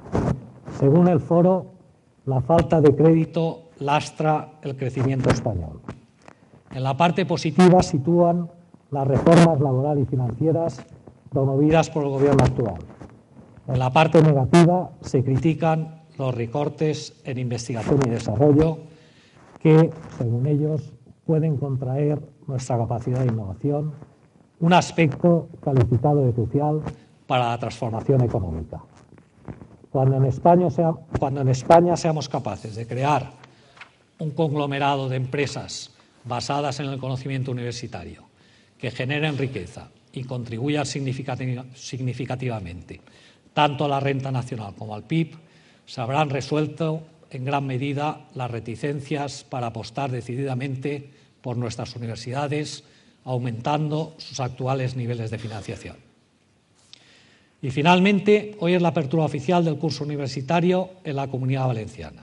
Según el foro, la falta de crédito lastra el crecimiento español. En la parte positiva sitúan las reformas laborales y financieras promovidas por el gobierno actual. En la parte negativa se critican los recortes en investigación y desarrollo que, según ellos, pueden contraer nuestra capacidad de innovación, un aspecto calificado de crucial para la transformación económica. Cuando en España, sea, cuando en España seamos capaces de crear un conglomerado de empresas basadas en el conocimiento universitario que generen riqueza y contribuyan significativamente tanto a la renta nacional como al P I B, se habrán resuelto en gran medida las reticencias para apostar decididamente por nuestras universidades, aumentando sus actuales niveles de financiación. Y finalmente, hoy es la apertura oficial del curso universitario en la Comunidad Valenciana.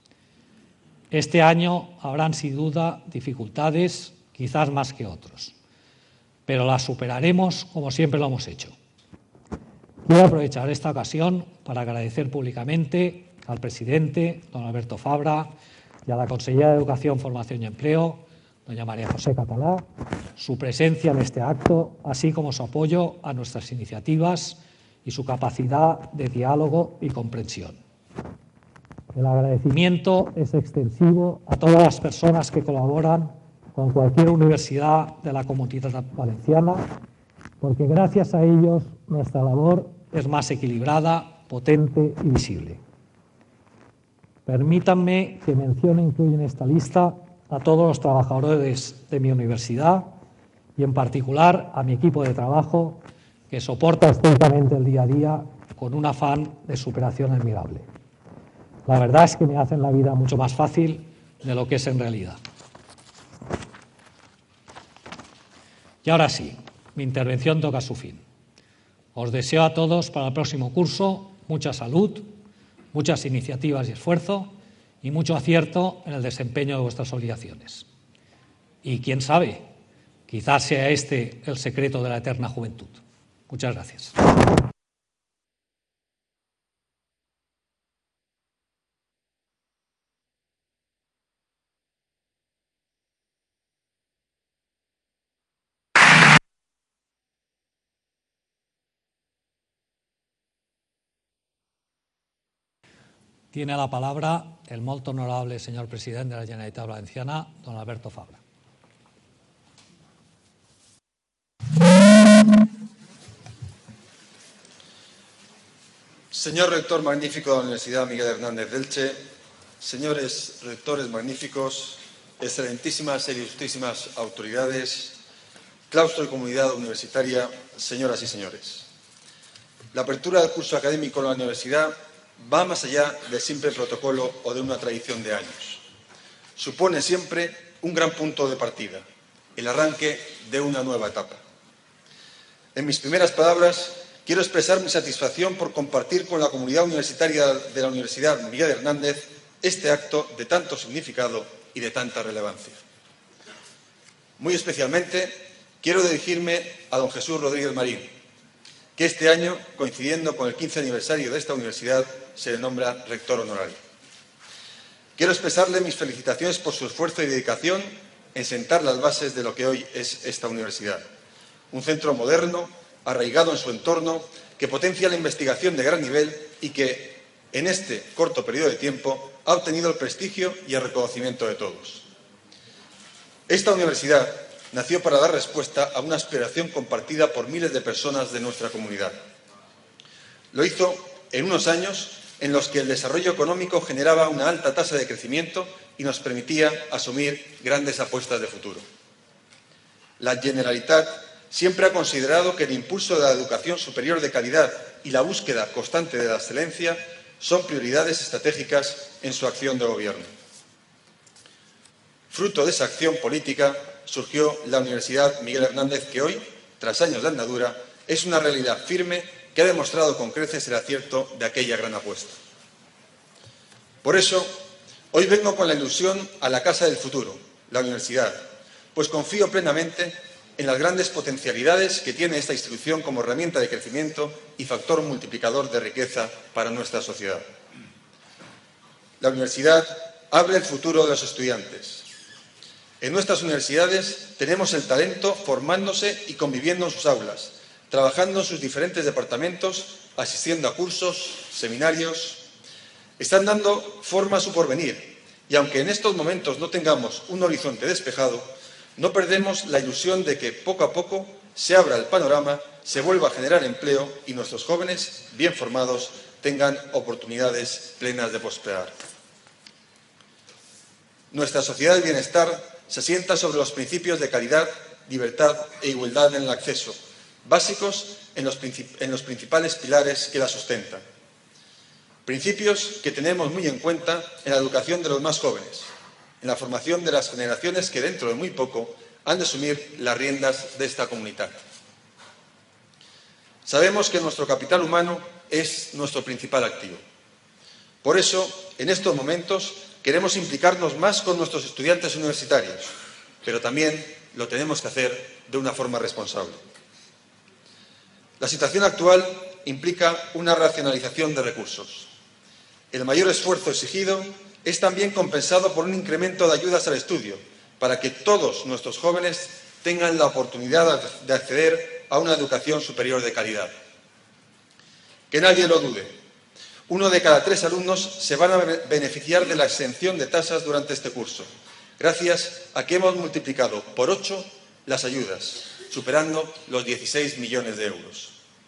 Este año habrán sin duda dificultades, quizás más que otros, pero las superaremos como siempre lo hemos hecho. Quiero aprovechar esta ocasión para agradecer públicamente al presidente, don Alberto Fabra, y a la consellera de Educación, Formación y Empleo, doña María José Catalá, su presencia en este acto, así como su apoyo a nuestras iniciativas y su capacidad de diálogo y comprensión. El agradecimiento es extensivo a todas las personas que colaboran con cualquier universidad de la Comunidad Valenciana, porque gracias a ellos nuestra labor es más equilibrada, potente y visible. Permítanme que mencione e incluya en esta lista a todos los trabajadores de mi universidad y en particular a mi equipo de trabajo que soporta estrictamente el día a día con un afán de superación admirable. La verdad es que me hacen la vida mucho más fácil de lo que es en realidad. Y ahora sí, mi intervención toca su fin. Os deseo a todos para el próximo curso mucha salud, muchas iniciativas y esfuerzo y mucho acierto en el desempeño de vuestras obligaciones. Y quién sabe, quizás sea este el secreto de la eterna juventud. Muchas gracias. Tiene la palabra el molt honorable señor presidente de la Generalitat Valenciana, don Alberto Fabra. Señor rector magnífico de la Universidad Miguel Hernández de Elche, señores rectores magníficos, excelentísimas e ilustrísimas autoridades, claustro y comunidad universitaria, señoras y señores. La apertura del curso académico en la universidad va más allá del simple protocolo o de una tradición de años. Supone siempre un gran punto de partida, el arranque de una nueva etapa. En mis primeras palabras, quiero expresar mi satisfacción por compartir con la comunidad universitaria de la Universidad Miguel Hernández este acto de tanto significado y de tanta relevancia. Muy especialmente, quiero dirigirme a don Jesús Rodríguez Marín, que este año, coincidiendo con el quince aniversario de esta universidad, se le nombra rector honorario. Quiero expresarle mis felicitaciones por su esfuerzo y dedicación en sentar las bases de lo que hoy es esta universidad. Un centro moderno, arraigado en su entorno, que potencia la investigación de gran nivel y que, en este corto periodo de tiempo, ha obtenido el prestigio y el reconocimiento de todos. Esta universidad nació para dar respuesta a una aspiración compartida por miles de personas de nuestra comunidad. Lo hizo en unos años en los que el desarrollo económico generaba una alta tasa de crecimiento y nos permitía asumir grandes apuestas de futuro. La Generalitat siempre ha considerado que el impulso de la educación superior de calidad y la búsqueda constante de la excelencia son prioridades estratégicas en su acción de gobierno. Fruto de esa acción política surgió la Universidad Miguel Hernández, que hoy, tras años de andadura, es una realidad firme que ha demostrado con creces el acierto de aquella gran apuesta. Por eso, hoy vengo con la ilusión a la casa del futuro, la universidad, pues confío plenamente en las grandes potencialidades que tiene esta institución como herramienta de crecimiento y factor multiplicador de riqueza para nuestra sociedad. La universidad abre el futuro de los estudiantes. En nuestras universidades tenemos el talento formándose y conviviendo en sus aulas, trabajando en sus diferentes departamentos, asistiendo a cursos, seminarios. Están dando forma a su porvenir y aunque en estos momentos no tengamos un horizonte despejado, no perdemos la ilusión de que poco a poco se abra el panorama, se vuelva a generar empleo y nuestros jóvenes, bien formados, tengan oportunidades plenas de prosperar. Nuestra sociedad del bienestar se asienta sobre los principios de calidad, libertad e igualdad en el acceso, básicos en los, en los principales pilares que la sustentan. Principios que tenemos muy en cuenta en la educación de los más jóvenes, en la formación de las generaciones que dentro de muy poco han de asumir las riendas de esta comunidad. Sabemos que nuestro capital humano es nuestro principal activo. Por eso, en estos momentos, queremos implicarnos más con nuestros estudiantes universitarios, pero también lo tenemos que hacer de una forma responsable. La situación actual implica una racionalización de recursos. El mayor esfuerzo exigido es también compensado por un incremento de ayudas al estudio, para que todos nuestros jóvenes tengan la oportunidad de acceder a una educación superior de calidad. Que nadie lo dude. Uno de cada tres alumnos se van a beneficiar de la exención de tasas durante este curso, gracias a que hemos multiplicado por ocho las ayudas, superando los dieciséis millones de euros.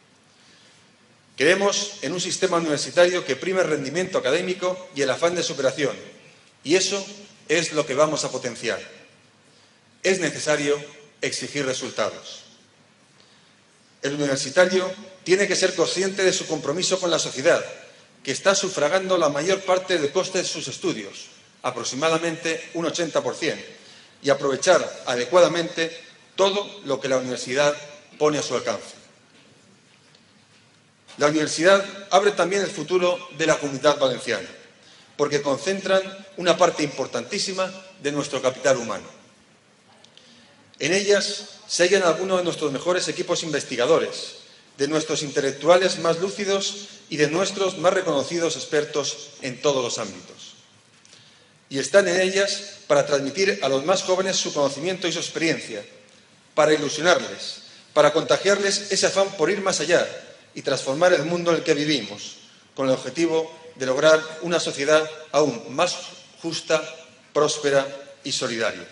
Creemos en un sistema universitario que prime el rendimiento académico y el afán de superación, y eso es lo que vamos a potenciar. Es necesario exigir resultados. El universitario tiene que ser consciente de su compromiso con la sociedad, que está sufragando la mayor parte del coste de sus estudios, aproximadamente un ochenta por ciento, y aprovechar adecuadamente todo lo que la universidad pone a su alcance. La universidad abre también el futuro de la Comunidad Valenciana, porque concentran una parte importantísima de nuestro capital humano. En ellas se hallan algunos de nuestros mejores equipos investigadores, de nuestros intelectuales más lúcidos y de nuestros más reconocidos expertos en todos los ámbitos. Y están en ellas para transmitir a los más jóvenes su conocimiento y su experiencia, para ilusionarles, para contagiarles ese afán por ir más allá y transformar el mundo en el que vivimos, con el objetivo de lograr una sociedad aún más justa, próspera y solidaria.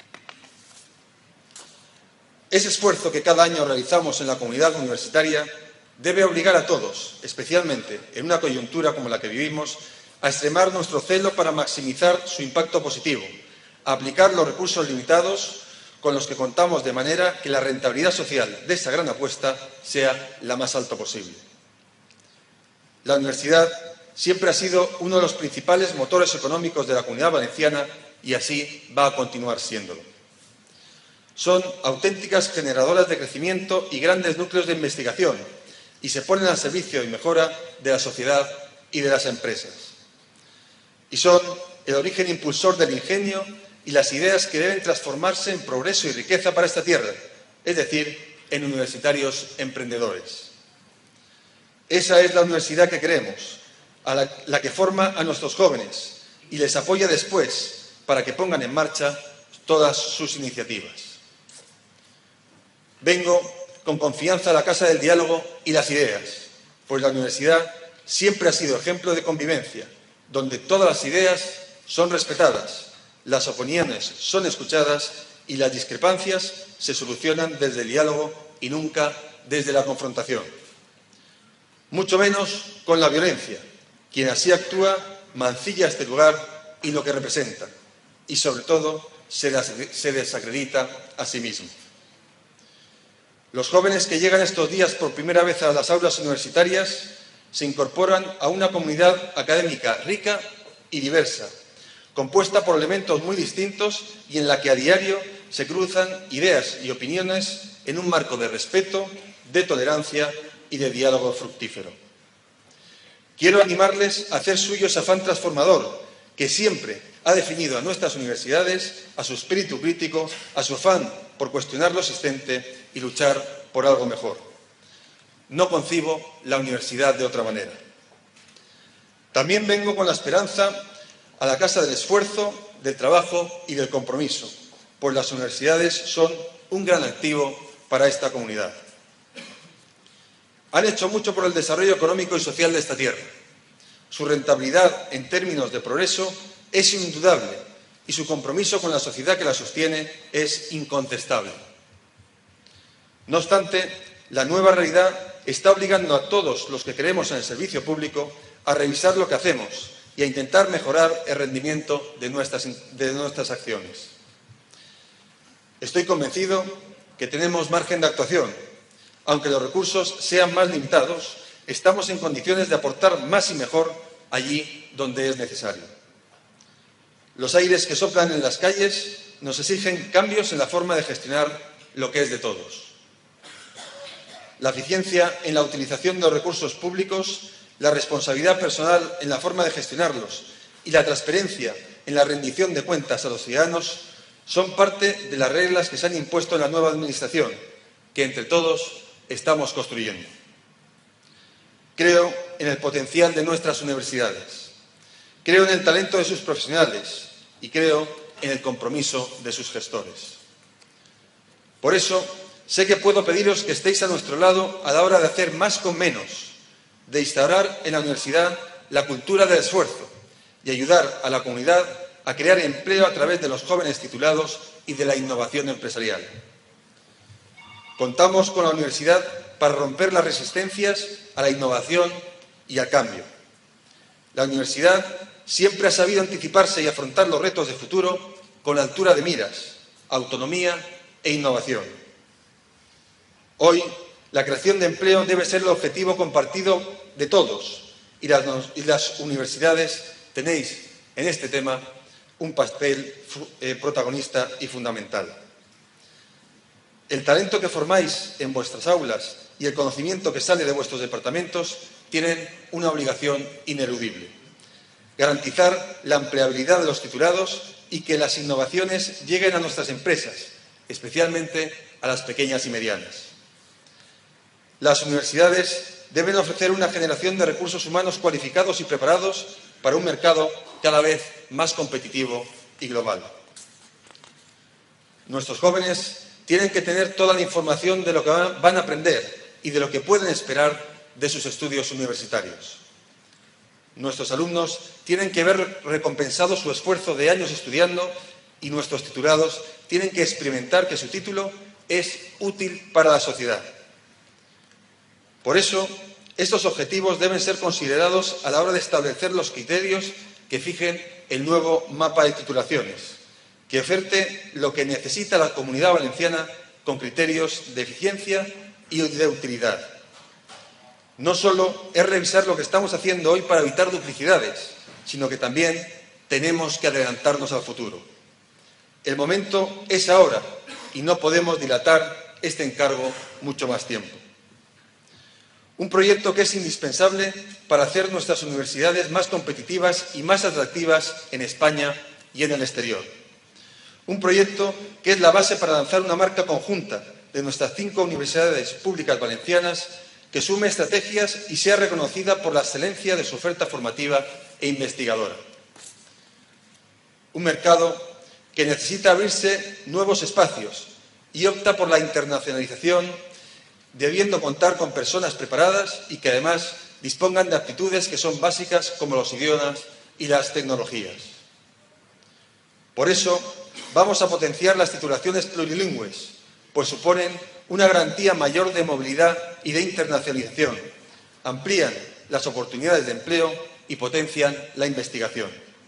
Ese esfuerzo que cada año realizamos en la comunidad universitaria debe obligar a todos, especialmente en una coyuntura como la que vivimos, a extremar nuestro celo para maximizar su impacto positivo, a aplicar los recursos limitados con los que contamos de manera que la rentabilidad social de esta gran apuesta sea la más alta posible. La universidad siempre ha sido uno de los principales motores económicos de la Comunidad Valenciana y así va a continuar siéndolo. Son auténticas generadoras de crecimiento y grandes núcleos de investigación y se ponen al servicio y mejora de la sociedad y de las empresas. Y son el origen impulsor del ingenio y las ideas que deben transformarse en progreso y riqueza para esta tierra, es decir, en universitarios emprendedores. Esa es la universidad que queremos, a la, la que forma a nuestros jóvenes y les apoya después para que pongan en marcha todas sus iniciativas. Vengo con confianza a la Casa del Diálogo y las Ideas, pues la universidad siempre ha sido ejemplo de convivencia, donde todas las ideas son respetadas, las opiniones son escuchadas y las discrepancias se solucionan desde el diálogo y nunca desde la confrontación. Mucho menos con la violencia. Quien así actúa mancilla este lugar y lo que representa, y sobre todo se desacredita a sí mismo. Los jóvenes que llegan estos días por primera vez a las aulas universitarias se incorporan a una comunidad académica rica y diversa, compuesta por elementos muy distintos y en la que a diario se cruzan ideas y opiniones en un marco de respeto, de tolerancia y de diálogo fructífero. Quiero animarles a hacer suyo ese afán transformador que siempre ha definido a nuestras universidades, a su espíritu crítico, a su afán por cuestionar lo existente y luchar por algo mejor. No concibo la universidad de otra manera. También vengo con la esperanza a la casa del esfuerzo, del trabajo y del compromiso, pues las universidades son un gran activo para esta comunidad. Han hecho mucho por el desarrollo económico y social de esta tierra. Su rentabilidad en términos de progreso es indudable y su compromiso con la sociedad que la sostiene es incontestable. No obstante, la nueva realidad está obligando a todos los que creemos en el servicio público a revisar lo que hacemos y a intentar mejorar el rendimiento de nuestras, de nuestras acciones. Estoy convencido que tenemos margen de actuación. Aunque los recursos sean más limitados, estamos en condiciones de aportar más y mejor allí donde es necesario. Los aires que soplan en las calles nos exigen cambios en la forma de gestionar lo que es de todos. La eficiencia en la utilización de los recursos públicos, la responsabilidad personal en la forma de gestionarlos y la transparencia en la rendición de cuentas a los ciudadanos son parte de las reglas que se han impuesto en la nueva Administración, que entre todos estamos construyendo. Creo en el potencial de nuestras universidades, creo en el talento de sus profesionales y creo en el compromiso de sus gestores. Por eso, sé que puedo pediros que estéis a nuestro lado a la hora de hacer más con menos, de instaurar en la universidad la cultura del esfuerzo y ayudar a la comunidad a crear empleo a través de los jóvenes titulados y de la innovación empresarial. Contamos con la universidad para romper las resistencias a la innovación y al cambio. La universidad siempre ha sabido anticiparse y afrontar los retos de futuro con altura de miras, autonomía e innovación. Hoy, la creación de empleo debe ser el objetivo compartido de todos y las, y las universidades tenéis en este tema un papel eh, protagonista y fundamental. El talento que formáis en vuestras aulas y el conocimiento que sale de vuestros departamentos tienen una obligación ineludible: garantizar la empleabilidad de los titulados y que las innovaciones lleguen a nuestras empresas, especialmente a las pequeñas y medianas. Las universidades deben ofrecer una generación de recursos humanos cualificados y preparados para un mercado cada vez más competitivo y global. Nuestros jóvenes tienen que tener toda la información de lo que van a aprender y de lo que pueden esperar de sus estudios universitarios. Nuestros alumnos tienen que ver recompensado su esfuerzo de años estudiando y nuestros titulados tienen que experimentar que su título es útil para la sociedad. Por eso, estos objetivos deben ser considerados a la hora de establecer los criterios que fijen el nuevo mapa de titulaciones, que oferte lo que necesita la Comunidad Valenciana con criterios de eficiencia y de utilidad. No solo es revisar lo que estamos haciendo hoy para evitar duplicidades, sino que también tenemos que adelantarnos al futuro. El momento es ahora y no podemos dilatar este encargo mucho más tiempo. Un proyecto que es indispensable para hacer nuestras universidades más competitivas y más atractivas en España y en el exterior. Un proyecto que es la base para lanzar una marca conjunta de nuestras cinco universidades públicas valencianas que sume estrategias y sea reconocida por la excelencia de su oferta formativa e investigadora. Un mercado que necesita abrirse nuevos espacios y opta por la internacionalización, debiendo contar con personas preparadas y que además dispongan de aptitudes que son básicas como los idiomas y las tecnologías. Por eso, vamos a potenciar las titulaciones plurilingües, pues suponen una garantía mayor de movilidad y de internacionalización, amplían las oportunidades de empleo y potencian la investigación.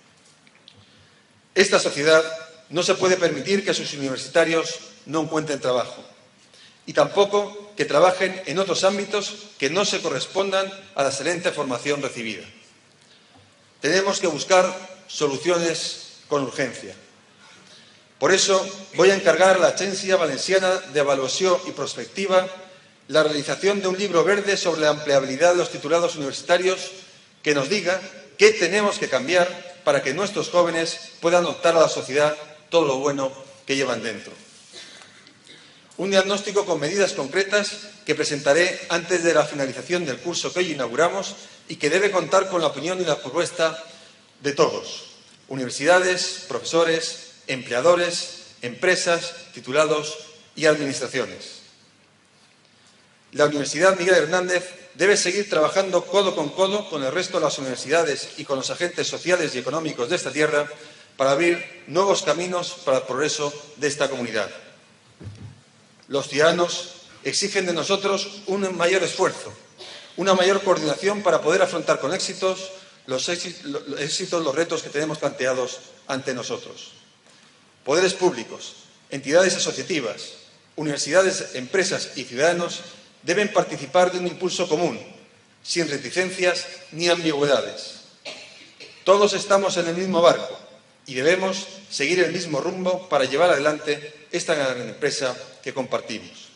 Esta sociedad no se puede permitir que sus universitarios no encuentren trabajo y tampoco que trabajen en otros ámbitos que no se correspondan a la excelente formación recibida. Tenemos que buscar soluciones con urgencia. Por eso voy a encargar a la Agencia Valenciana de Evaluación y Prospectiva la realización de un libro verde sobre la empleabilidad de los titulados universitarios que nos diga qué tenemos que cambiar para que nuestros jóvenes puedan optar a la sociedad todo lo bueno que llevan dentro. Un diagnóstico con medidas concretas que presentaré antes de la finalización del curso que hoy inauguramos y que debe contar con la opinión y la propuesta de todos, universidades, profesores, empleadores, empresas, titulados y administraciones. La Universidad Miguel Hernández debe seguir trabajando codo con codo con el resto de las universidades y con los agentes sociales y económicos de esta tierra para abrir nuevos caminos para el progreso de esta comunidad. Los ciudadanos exigen de nosotros un mayor esfuerzo, una mayor coordinación para poder afrontar con éxitos los éxitos, los retos que tenemos planteados ante nosotros. Poderes públicos, entidades asociativas, universidades, empresas y ciudadanos deben participar de un impulso común, sin reticencias ni ambigüedades. Todos estamos en el mismo barco y debemos seguir el mismo rumbo para llevar adelante esta gran empresa que compartimos.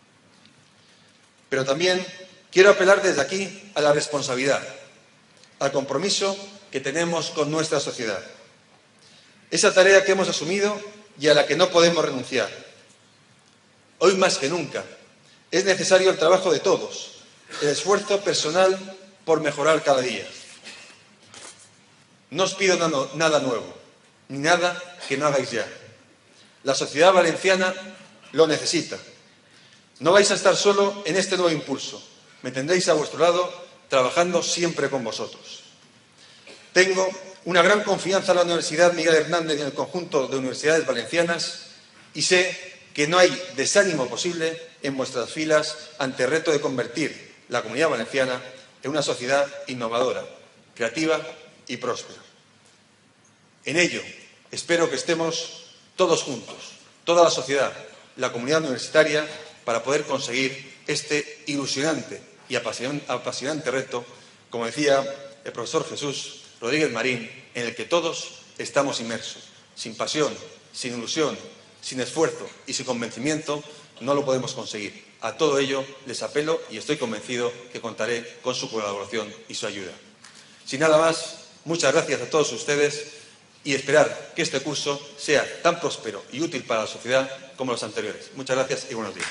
Pero también quiero apelar desde aquí a la responsabilidad, al compromiso que tenemos con nuestra sociedad. Esa tarea que hemos asumido y a la que no podemos renunciar. Hoy más que nunca es necesario el trabajo de todos, el esfuerzo personal por mejorar cada día. No os pido nada nuevo, ni nada que no hagáis ya. La sociedad valenciana lo necesita. No vais a estar solo en este nuevo impulso. Me tendréis a vuestro lado trabajando siempre con vosotros. Tengo una gran confianza en la Universidad Miguel Hernández y en el conjunto de universidades valencianas y sé que no hay desánimo posible en vuestras filas ante el reto de convertir la Comunidad Valenciana en una sociedad innovadora, creativa y próspera. En ello espero que estemos todos juntos, toda la sociedad, la comunidad universitaria, para poder conseguir este ilusionante y apasionante reto, como decía el profesor Jesús Rodríguez Marín, en el que todos estamos inmersos. Sin pasión, sin ilusión, sin esfuerzo y sin convencimiento no lo podemos conseguir. A todo ello les apelo y estoy convencido que contaré con su colaboración y su ayuda. Sin nada más, muchas gracias a todos ustedes y esperar que este curso sea tan próspero y útil para la sociedad como los anteriores. Muchas gracias y buenos días.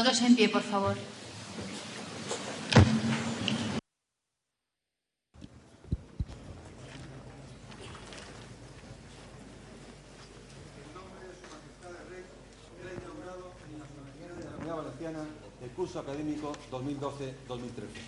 Todos en pie, por favor. Valenciana del curso académico dos mil doce dos mil trece.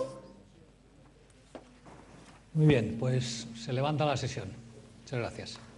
Muy bien, pues se levanta la sesión. Muchas gracias.